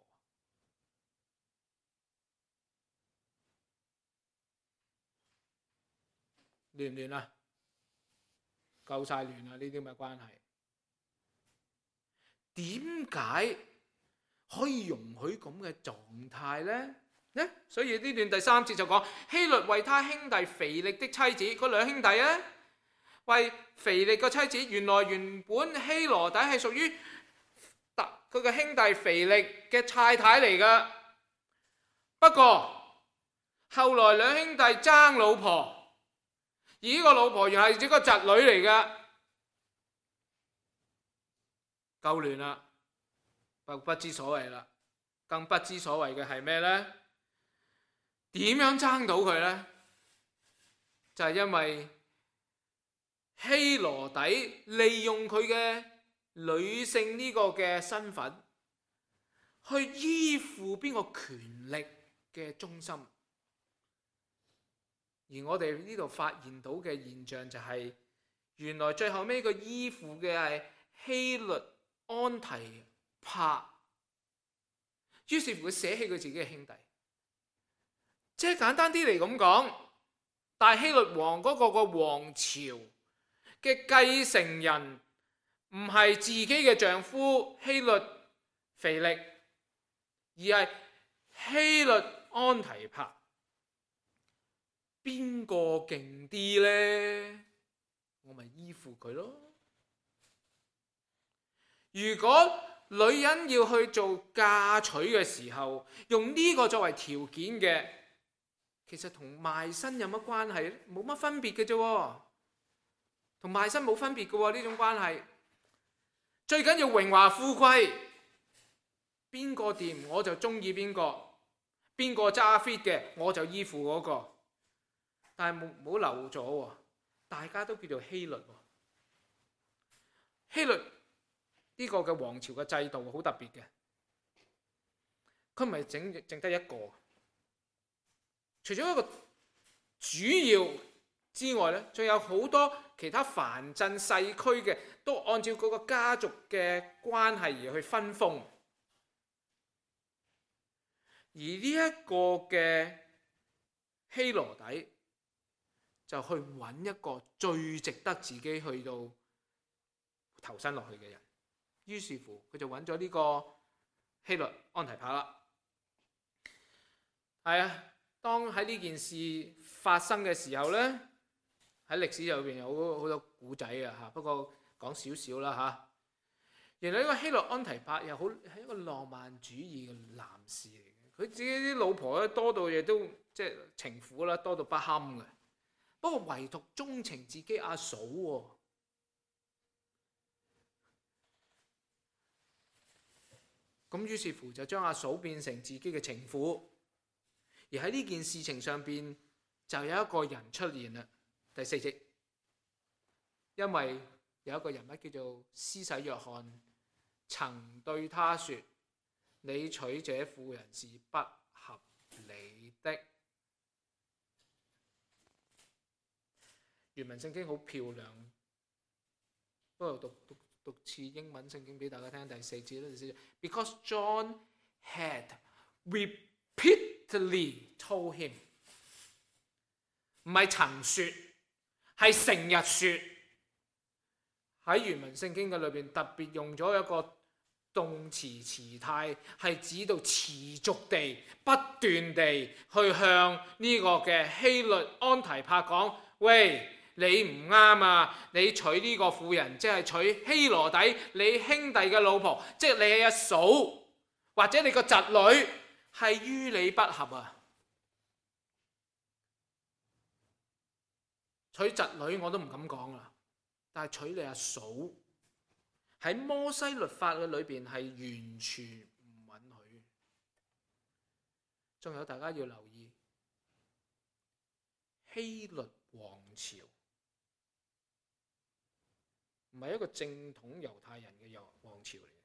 亂唔亂啊？夠晒亂啊！呢啲咁嘅關係，點解可以容許咁嘅狀態呢？所以呢段第3節就講希律為他兄弟腓力的妻子，嗰兩兄弟啊，為腓力個妻子。原本希羅底係屬於佢個兄弟腓力嘅太太嚟噶，不過後來兩兄弟爭老婆，而呢個老婆原係自己個侄女嚟噶，夠亂啦，不知所謂啦。更不知所謂嘅係咩呢？點樣爭到佢呢？就係因為希羅底利用佢嘅女性呢個嘅身份，去依附邊個權力嘅中心。而我哋呢度發現到嘅現象就係，原來最後尾個依附嘅係希律安提帕。於是乎佢捨棄佢自己嘅兄弟。即係簡單啲嚟咁講，大希律王嗰個王朝嘅繼承人唔係自己嘅丈夫希律腓力，而係希律安提帕。邊個勁啲呢？我咪依附佢咯。如果女人要去做嫁娶嘅時候，用呢個作為條件嘅，其實同賣身有乜關係？冇乜分別嘅啫，同賣身冇分別嘅喎，呢種關係。最緊要榮華富貴，邊個掂我就中意邊個，邊個揸 fit 嘅我就依附嗰個。但係唔好漏咗喎，大家都叫做希律喎。希律呢個嘅王朝嘅制度好特別嘅，佢唔係淨得一個。除咗一個主要之外呢，仲有好多其他藩鎮細區嘅，都按照嗰個家族嘅關係而去分封。而呢一個嘅希羅底就去揾一個最值得自己去到投身落去嘅人，於是乎佢就揾咗呢個希律安提帕啦。係啊。當喺呢件事發生嘅時候呢，喺歷史入邊有好多古仔啊，不過講少少啦嚇。原來呢個希律安提帕又好係一個浪漫主義嘅男士嚟嘅，佢自己啲老婆咧多到嘢都即係情婦啦，多到不堪嘅。不過唯獨鍾情自己阿嫂喎，咁於是乎就將阿嫂變成自己嘅情婦。而喺呢件事情上邊，就有一個人出現啦。第4節，因為有一個人物叫做施洗約翰，曾對他說：你娶這婦人是不合理的。原文聖經好漂亮，不過讀讀次英文聖經俾大家聽，第4節啦，第4節。Because John had repeatedly told him， 唔係曾説，係成日説。喺原文聖經嘅裏邊特別用咗一個動詞詞態，係指到持續地、不斷地去向呢個嘅希律安提帕講：喂，你唔啱啊！你娶呢個婦人，即係娶希羅底你兄弟嘅老婆，即係你阿嫂或者你個侄女，係於理不合啊！娶侄女我都唔敢講啦，但係娶你阿嫂喺摩西律法嘅裏邊係完全唔允許。仲有大家要留意，希律王朝唔係一個正統猶太人嘅王朝嚟嘅。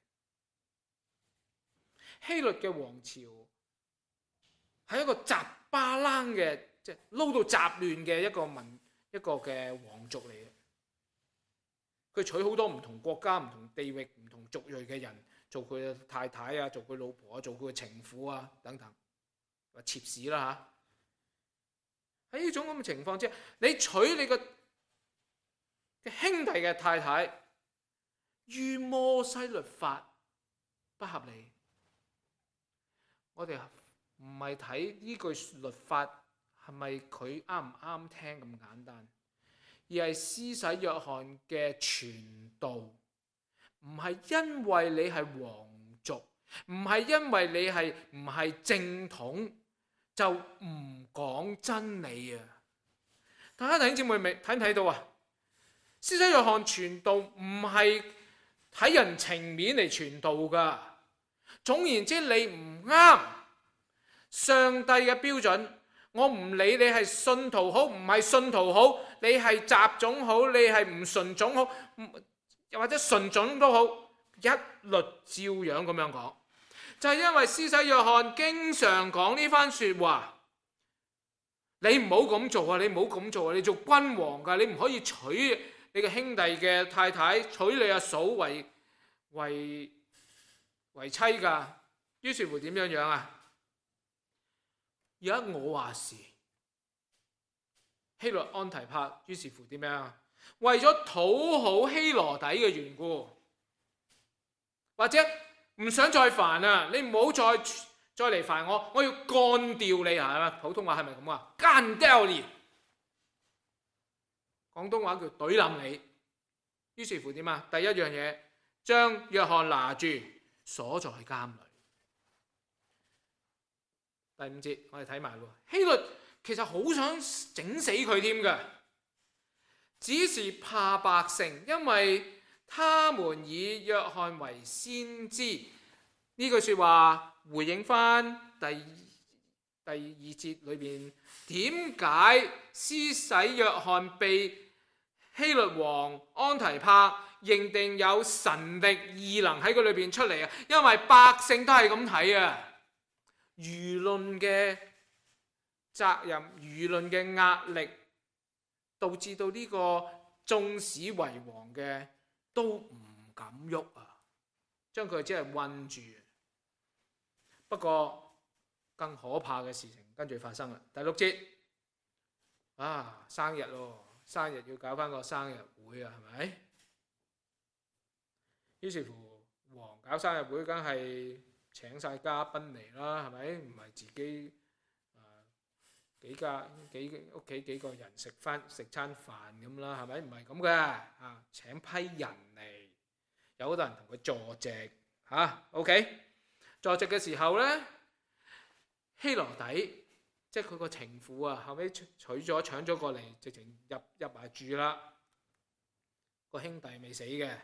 希律嘅王朝係一個雜巴冷嘅，即係撈到雜亂嘅一個嘅皇族嚟嘅。佢娶好多唔同國家、唔同地域、唔同族裔嘅人做佢嘅太太啊，做佢老婆啊，做佢嘅情婦啊等等，或妾侍啦嚇。喺呢種咁嘅情況之下，你娶你個兄弟嘅太太，於摩西律法不合理。我哋唔係睇呢句律法係咪佢啱唔啱聽咁簡單，而係施洗約翰嘅傳道，唔係因為你係皇族，唔係因為你係唔係正統就唔講真理啊！大家弟兄姊妹睇唔睇到啊？施洗約翰傳道唔係睇人情面嚟傳道噶。總言之，你唔啱上帝嘅標準，我唔理你係信徒好唔係信徒好，你係雜種好，你係唔純種好，又或者純種都好，一律照樣咁樣講。就係因為施洗約翰經常講呢番說話，你唔好咁做啊！你唔好咁做啊！你做君王噶，你唔可以娶你嘅兄弟嘅太太，娶你阿嫂為妻噶。於是乎點樣樣啊？而家我話事，希律安提帕於是乎點樣啊？為咗討好希羅底嘅緣故，或者唔想再煩啊，你唔好再嚟煩我，我要幹掉你啊！普通話係咪咁啊？幹掉你，廣東話叫懟冧你。於是乎點啊？第一樣嘢，將約翰拿住鎖在監裏。第5節我哋睇埋喎，希律其實好想整死佢添㗎，只是怕百姓，因為他們以約翰為先知。呢句說話回應翻第2節裏邊，點解施洗約翰被希律王安提帕認定有神力異能喺佢裏邊出嚟啊？因為百姓都係咁睇啊。輿論嘅責任、輿論嘅壓力，導致到呢個縱使為王嘅都唔敢喐啊，將佢只係韞住。不過更可怕嘅事情跟住發生啦。第6節啊，生日咯，生日要搞翻個生日會啊，係咪？於是乎王搞生日會，梗係請晒嘉賓嚟啦，係咪？唔係自己屋企幾個人食餐飯咁啦，係咪？唔係咁嘅啊，請批人嚟，有好多人同佢坐席嚇。OK， 坐席嘅時候呢，希羅底即係佢個情婦啊，後尾搶咗過嚟，直情入埋住啦。個兄弟未死嘅，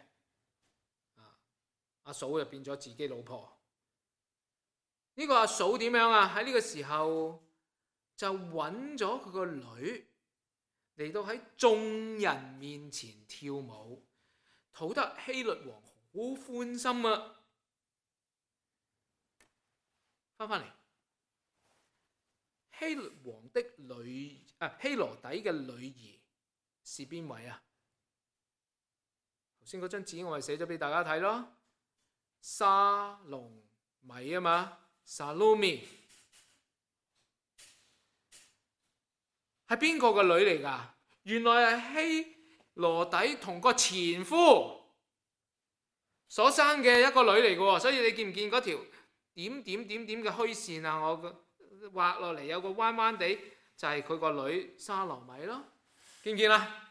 阿嫂就變咗自己老婆。呢個阿嫂點樣啊？喺呢個時候就揾咗佢個女嚟到喺眾人面前跳舞，討得希律王好歡心啊！翻嚟，希律王的希羅底嘅女兒是邊位啊？頭先嗰張紙我咪寫咗俾大家睇咯，沙龍米啊嘛，Salome 係邊個個女嚟㗎？原來係希羅底同個前夫所生嘅一個女嚟嘅喎，所以你見唔見嗰條點嘅虛線啊？我畫落嚟有個彎彎地，就係佢個女沙羅米咯，見唔見啊？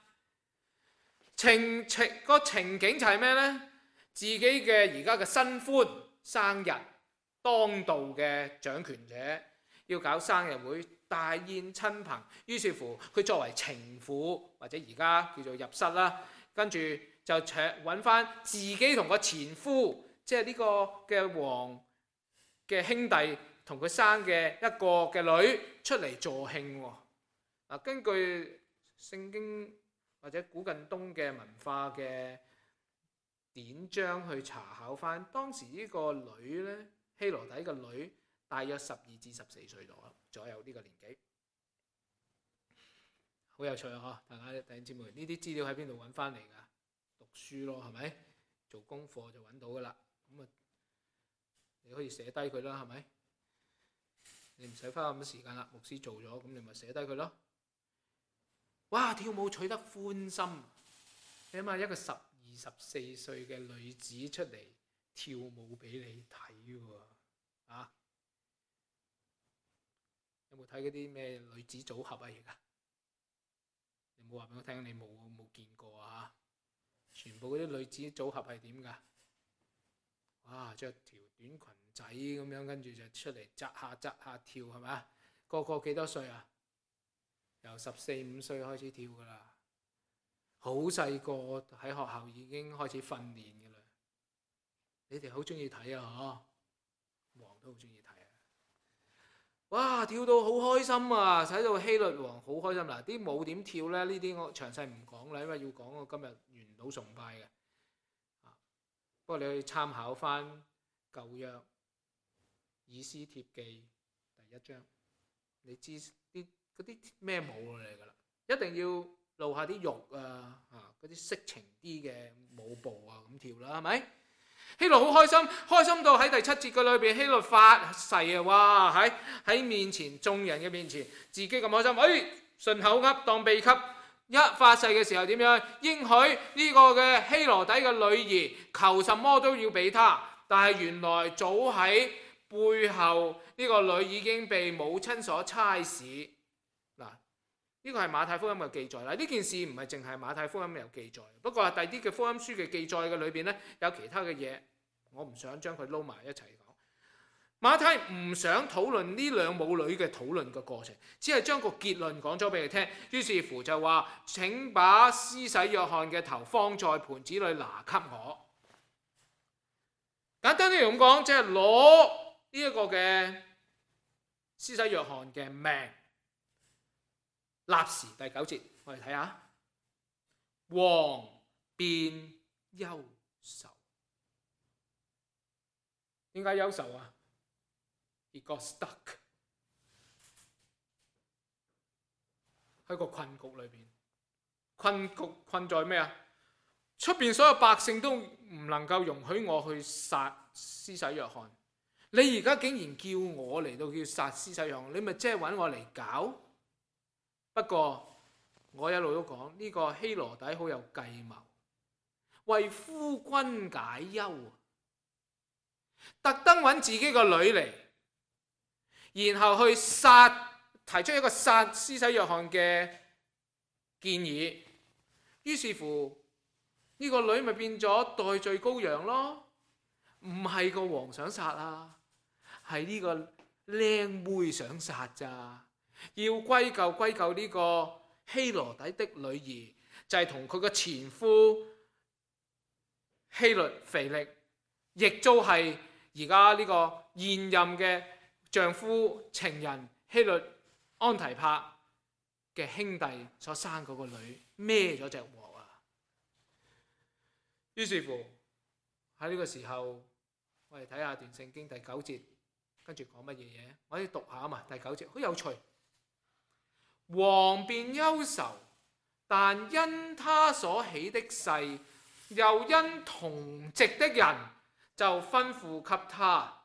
個情景就係咩呢？自己嘅而家嘅新歡生日，當道嘅掌權者要搞生日會，大宴親朋，於是乎佢作為情婦或者而家叫做入室啦，跟住就揾翻自己同個前夫，即係呢個嘅王嘅兄弟同佢生嘅一個嘅女出嚟助興喎。根據聖經或者古近東嘅文化嘅典章去查考翻，當時呢個女呢，希羅底個女大約12至14歲左右呢個年紀，好有趣啊！大家弟兄姊妹，呢啲資料喺邊度揾翻嚟㗎？讀書咯，係咪？做功課就揾到㗎啦。咁啊，你可以寫低佢啦，係咪？你唔使花咁多時間啦，牧師做咗，咁你咪寫低佢咯。哇！跳舞取得歡心，你諗下一個12、14歲嘅女子出嚟跳舞俾你睇喎，啊！有冇睇嗰啲咩女子組合啊？而家你冇話俾我聽，你冇見過啊？全部嗰啲女子組合係點㗎？哇！着條短裙仔咁樣，跟住就出嚟紮下跳，係咪啊？個幾多歲啊？由14、15歲開始跳㗎啦，好細個喺學校已經開始訓練㗎啦。你哋好中意睇啊？嗬，王都好中意睇啊！哇，跳到好開心啊，使到希律王好開心。嗱，啲舞點跳呢？呢啲我詳細唔講啦，因為要講我今日元老崇拜嘅。不過你可以參考翻舊約以斯帖記第1章，你知嗰啲咩舞嚟㗎啦？一定要露下啲肉啊，嗰啲色情啲嘅舞步啊，咁跳啦，係咪？希律好開心，開心到喺第7節嘅裏邊，希律發誓啊！哇，喺面前眾人嘅面前，自己咁開心，順口噏當秘笈。一發誓嘅時候點樣？應許呢個嘅希羅底嘅女兒求什麼都要俾他，但係原來早喺背後呢個女已經被母親所差使。呢個係馬太福音嘅記載啦。呢件事唔係淨係馬太福音有記載，不過係第啲嘅福音書嘅記載嘅裏邊呢，有其他嘅嘢，我唔想將佢撈埋一齊講。馬太唔想討論呢兩母女嘅討論嘅過程，只係將個結論講咗俾你聽。於是乎就話：請把施洗約翰嘅頭放在盤子裏拿給我。簡單啲咁講，即係攞呢一個嘅施洗約翰嘅命。立時第9節，我哋睇下，王便憂愁。點解憂愁啊？ He got stuck 喺個困局裏邊，困在咩啊？出邊所有百姓都唔能夠容許我去殺施洗約翰，你而家竟然叫我嚟到叫殺施洗約翰，你咪即係揾我嚟搞？不過我一路都講呢個希羅底好有計謀，為夫君解憂，特登揾自己個女嚟，然後去提出一個殺施洗約翰嘅建議。於是乎呢個女咪變咗代罪羔羊咯，唔係個王想殺啊，係呢個靚妹想殺咋。要歸咎呢個希羅底的女兒，就係同佢個前夫希律腓力，亦都係而家呢個現任嘅丈夫情人希律安提帕嘅兄弟所生嗰個女孭咗隻鑊啊！於是乎喺呢個時候，我哋睇下段聖經第9節，跟住講乜嘢？我哋讀下啊嘛，第9節好有趣。王便憂愁，但因他所起的誓， 又因同席的人就吩咐給他。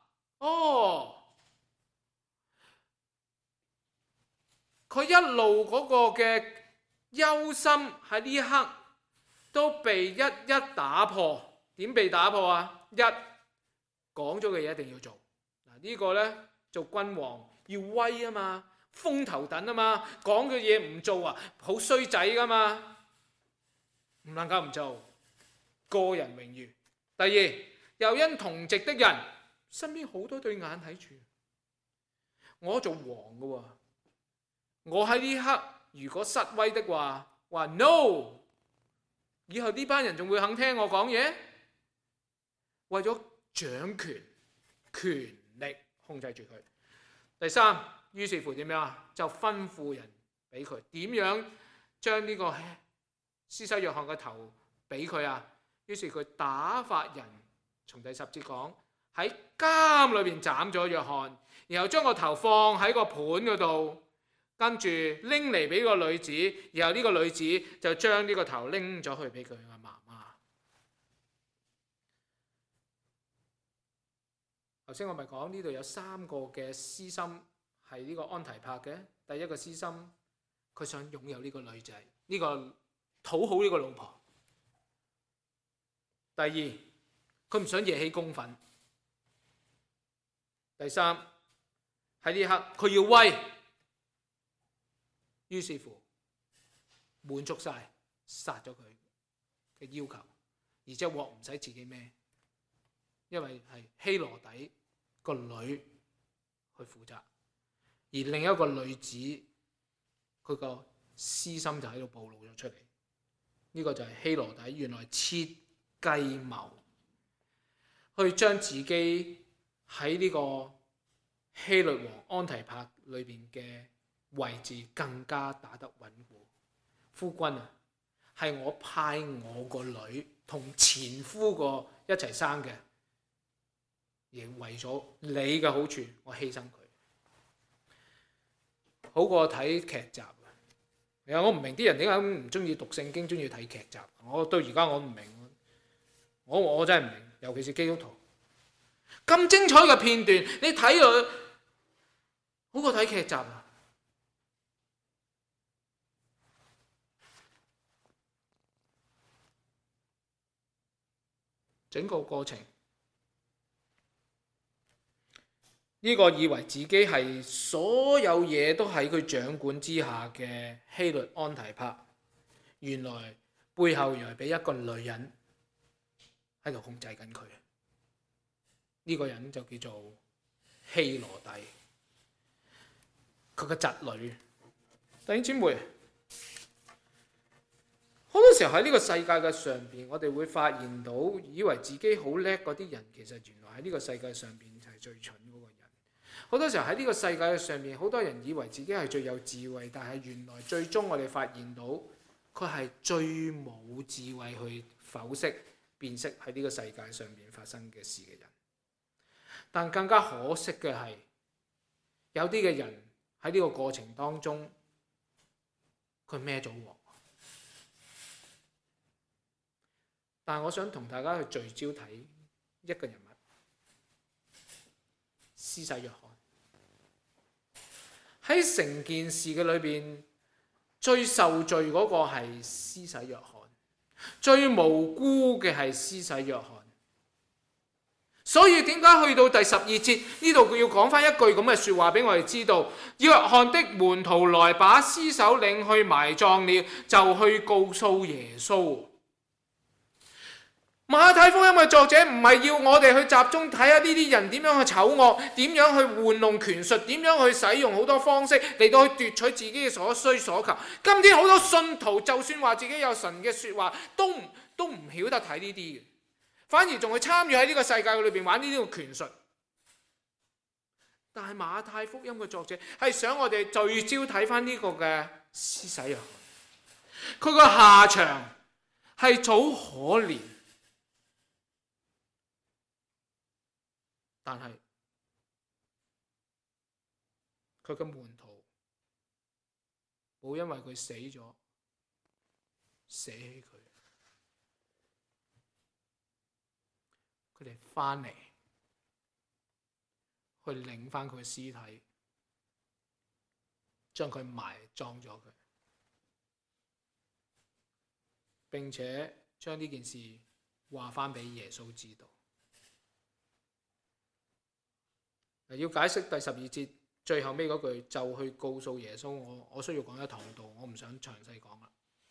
佢一路嗰個嘅憂心喺呢一刻都被一一打破。點被打破啊？一，講咗嘅嘢一定要做。呢個呢，做君王要威啊嘛，風頭躉啊嘛，講嘅嘢唔做啊，好衰仔噶嘛，唔能夠唔做，個人榮譽。第二，又因同席的人身邊好多對眼睇住，我做王噶喎，我喺呢刻如果失威的話 no， 以後呢班人仲會肯聽我講嘢？為咗掌權、權力控制住佢。第三，於是乎點樣啊？就吩咐人俾佢點樣將呢個施洗約翰嘅頭俾佢啊？於是佢打發人，從第10節講，喺監裏邊斬咗約翰，然後將個頭放喺個盤嗰度，跟住拎嚟俾個女子，然後呢個女子就將呢個頭拎咗去俾佢阿媽媽。頭先我咪講呢度有3個嘅私心係呢個安提帕嘅。第一個私心，佢想擁有呢個女仔，呢個討好呢個老婆。第二，佢唔想惹起公憤。第三，喺呢刻佢要威，於是乎滿足晒，殺咗佢嘅要求，而且鑊唔使自己孭，因為係希羅底個女去負責，而另一個女子佢個私心就喺度暴露咗出嚟。呢個就係希羅底原來設計謀去將自己喺呢個希律王安提帕裏邊嘅位置更加打得穩固。夫君啊，係我派我個女同前夫個一齊生嘅，而為咗你嘅好處，我犧牲佢，好過睇劇集。我唔明啲人點解唔中意讀聖經，中意睇劇集。我到而家我唔明，我真係唔明，尤其是基督徒咁精彩嘅片段，你睇落好過睇劇集啊！整個過程，呢個以為自己係所有嘢都喺佢掌管之下嘅希律安提帕，原來背後原來俾一個女人喺度控制緊佢。呢個人就叫做希羅底，佢嘅侄女。弟兄姊妹，好多時候喺呢個世界嘅上邊，我哋會發現到，以為自己好叻嗰啲人，其實原來喺呢個世界上邊就係最蠢嗰個人。好多時候喺呢個世界上面，好多人以為自己係最有智慧，但係原來最終我哋發現到佢係最冇智慧去剖析、辨識喺呢個世界上面發生嘅事嘅人。但更加可惜嘅係，有啲嘅人喺呢個過程當中，佢孭咗鑊。但係我想同大家去聚焦睇一個人物，施洗約翰。喺成件事嘅裏邊，最受罪嗰個係施洗約翰，最無辜嘅係施洗約翰。所以點解去到第12節呢度佢要講翻一句咁嘅說話俾我哋知道？約翰的門徒來把屍首領去埋葬了，就去告訴耶穌。馬太福音嘅作者唔係要我哋去集中睇下呢啲人點樣去醜惡，點樣去玩弄權術，點樣去使用好多方式嚟到去奪取自己嘅所需所求。今天好多信徒就算話自己有神嘅說話，都唔曉得睇呢啲嘅，反而仲去參與喺呢個世界裏邊玩呢啲嘅權術。但係馬太福音嘅作者係想我哋聚焦睇翻呢個嘅施洗約翰，佢個下場係好可憐。但係佢嘅門徒冇因為佢死咗捨棄佢， 佢哋翻嚟去領翻佢嘅屍體，將佢埋葬咗佢，並且將呢件事話翻俾耶穌知道。要解釋第12節最後尾嗰句，就去告訴耶穌，我需要講一堂道，我唔想詳細講啦。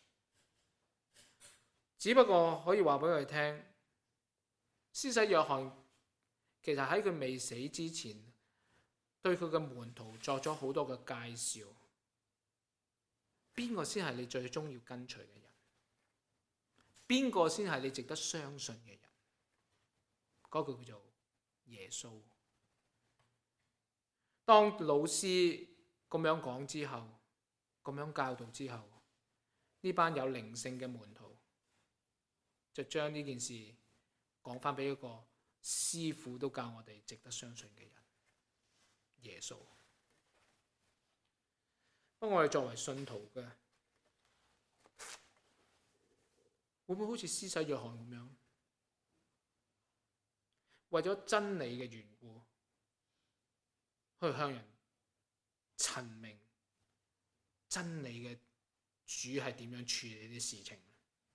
只不過可以話俾佢聽，施洗約翰其實喺佢未死之前，對佢嘅門徒作咗好多嘅介紹。邊個先係你最終要跟隨嘅人？邊個先係你值得相信嘅人？嗰句叫做耶穌。當老師咁樣講之後，咁樣教導之後，呢班有靈性嘅門徒就將呢件事講翻俾一個師傅都教我哋值得相信嘅人，耶穌。不過我哋作為信徒嘅，會唔會好似施洗約翰咁樣，為咗真理嘅緣故，去向人陳明真理嘅主係點樣處理啲事情？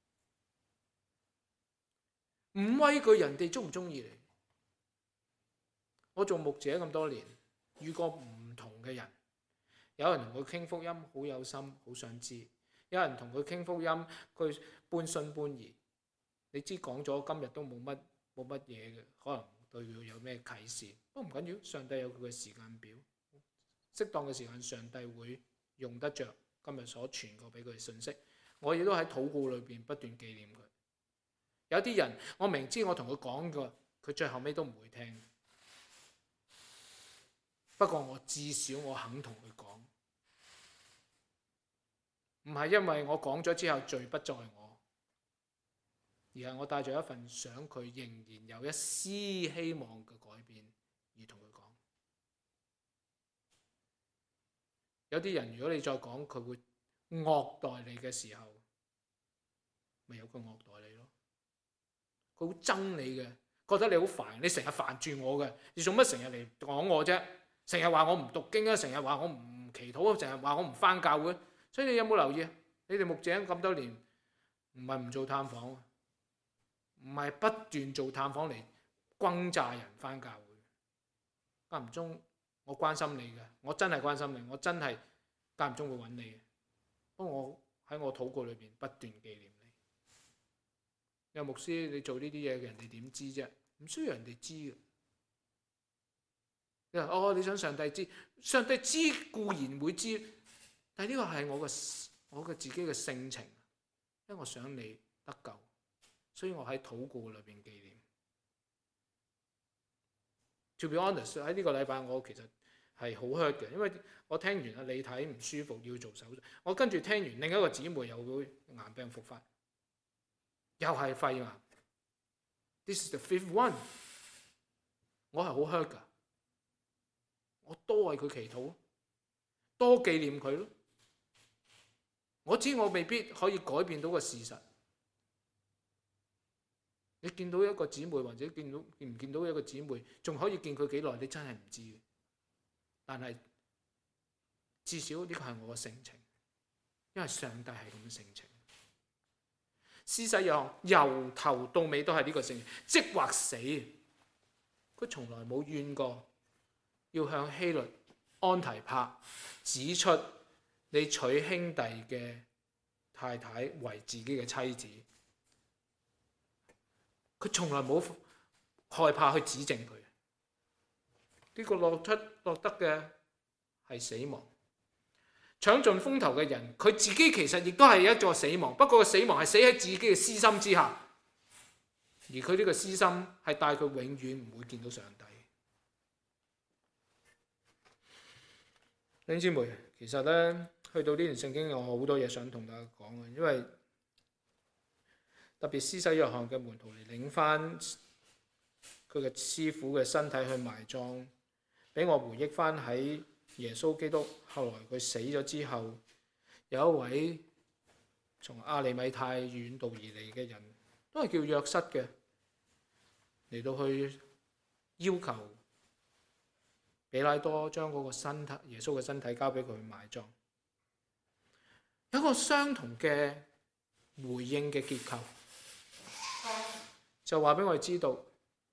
唔畏懼人哋中唔中意你。我做牧者咁多年，遇過唔同嘅人，有人同佢傾福音好有心，好想知；有人同佢傾福音，佢半信半疑。你知講咗今日都冇乜嘢嘅，可能對佢有咩啟示，不過唔緊要，上帝有佢嘅時間表，適當嘅時間上帝會用得着今日所傳過俾佢嘅信息。我亦都喺禱告裏邊不斷紀念佢。有啲人我明知我同佢講過，佢最後尾都唔會聽。不過我至少我肯同佢講，唔係因為我講咗之後罪不在我，而係我帶著一份想佢仍然有一絲希望嘅改變而同佢講。有啲人如果你再講佢會惡待你嘅時候，咪有佢惡待你咯。佢好憎你嘅，覺得你好煩，你成日煩住我嘅，你做乜成日嚟講我啫？成日話我唔讀經啊，成日話我唔祈禱啊，成日話我唔返教會。所以你有冇留意啊？你哋牧者咁多年，唔係唔做探訪，唔係不斷做探訪嚟轟炸人返教會。間唔中我關心你嘅，我真係關心你，我真係間唔中會揾你嘅。不過我喺我禱告裏邊不斷紀念你。有牧師，你做呢啲嘢，人哋點知啫？唔需要人哋知嘅。你話哦，你想上帝知，上帝知固然會知，但係呢個係我嘅自己嘅性情，因為我想你得救，所以我喺禱告裏邊紀念。To be honest， 喺呢個禮拜我其實係好 hurt 嘅，因為我聽完阿李太唔舒服要做手術，我跟住聽完另一個姊妹又會癌病復發，又係肺癌。This is the 5th one， 我係好 hurt 㗎。我多為佢祈禱，多紀念佢咯。我知我未必可以改變到個事實。你見到一個姊妹或者見唔見到一個姊妹，仲可以見佢幾耐？你真係唔知嘅。但係至少呢個係我嘅性情，因為上帝係咁嘅性情。施洗約翰由頭到尾都係呢個性情，即或死，佢從來冇怨過。要向希律安提帕指出你娶兄弟嘅太太為自己嘅妻子，佢從來冇害怕去指證佢。呢個落得嘅係死亡，搶盡風頭嘅人，佢自己其實亦都係一座死亡，不過個死亡係死喺自己嘅私心之下，而佢呢個私心係帶佢永遠唔會見到上帝。弟兄姊妹，其實咧去到呢段聖經，我好多嘢想同大家講嘅，因為特別施洗約翰嘅門徒嚟領翻佢嘅師傅嘅身體去埋葬，俾我回憶翻喺耶穌基督後來佢死咗之後，有一位從亞利米太遠道而嚟嘅人，都係叫約瑟嘅。 嚟到去要求比拉多將嗰個身體耶穌嘅身體交俾佢埋葬。有一個相同嘅回應嘅結構，就話俾我哋知道，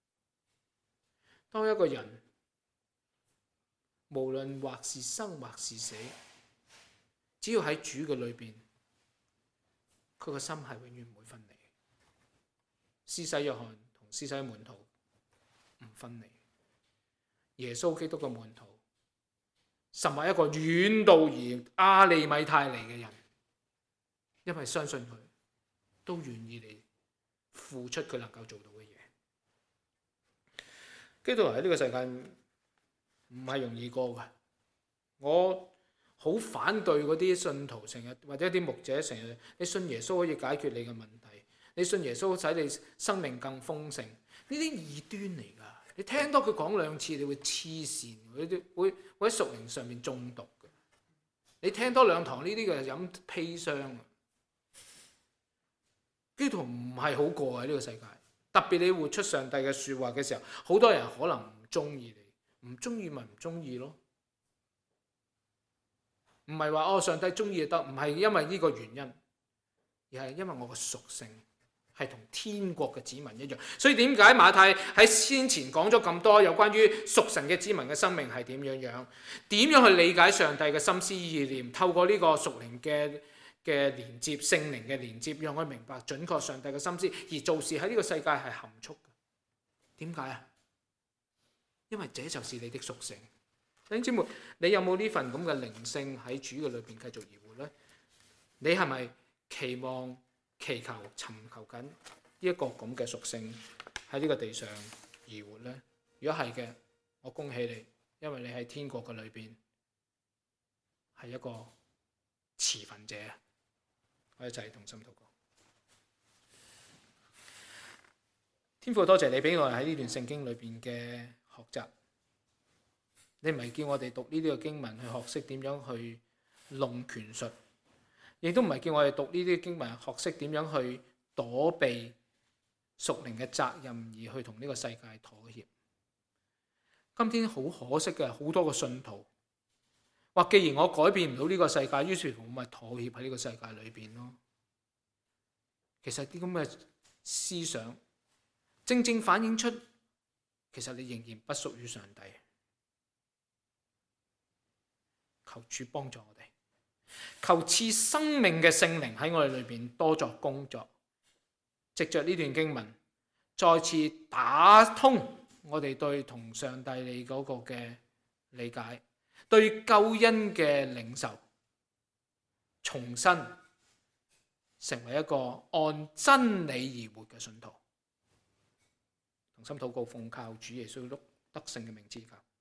當一個人無論或是生或是死，只要喺主嘅裏邊，佢個心係永遠唔會分離。施洗約翰同施洗門徒唔分離，耶穌基督嘅門徒，甚至一個遠道而亞利米泰嚟嘅人，因為相信佢，都願意嚟付出佢能夠做到嘅嘢。基督徒喺呢個世界唔係容易過嘅。我好反對嗰啲信徒成日或者啲牧者成日，你信耶穌可以解決你嘅問題，你信耶穌使你生命更豐盛，呢啲異端嚟㗎。你聽多佢講兩次，你會黐線，會喺屬靈上面中毒嘅。你聽多兩堂呢啲嘅飲砒霜。基督徒唔係好過喺呢個世界，特別你活出上帝嘅説話嘅時候，好多人可能唔中意你，唔中意咪唔中意咯。唔係話上帝中意就得，唔係因為呢個原因，而係因為我嘅屬性係同天國嘅子民一樣。所以點解馬太喺先前講咗咁多有關於屬神嘅子民嘅生命係點樣，點樣去理解上帝嘅心思意念，透過呢個屬靈嘅連接，聖靈嘅連接，讓我明白準確上帝嘅心思，而做事喺呢個世界係含蓄嘅。點解啊？因為這就是你的屬性。弟兄姊妹，你有冇呢份咁嘅靈性喺主嘅裏邊繼續而活呢？你係咪期望、祈求、尋求緊呢一個咁嘅屬性喺呢個地上而活呢？如果係嘅，我恭喜你，因為你喺天國嘅裏邊係一個持份者。我一齊同心禱告。天父，多謝你俾我哋喺呢段聖經裏邊嘅學習。你唔係叫我哋讀呢啲嘅經文去學識點樣去弄權術，亦都唔係叫我哋讀呢啲經文學識點樣去躲避屬靈嘅責任，而去同呢個世界妥協。今天好可惜嘅，好多個信徒話，既然我改變唔到呢個世界，於是乎我咪妥協喺呢個世界裏邊咯。其實啲咁嘅思想，正正反映出其實你仍然不屬於上帝。求主幫助我哋，求賜生命嘅聖靈喺我哋裏邊多作工作，藉着呢段經文再次打通我哋對同上帝你嗰個嘅理解，對救恩嘅領受，重新成為一個按真理而活嘅信徒。同心禱告，奉靠主耶穌基督得勝嘅名字求。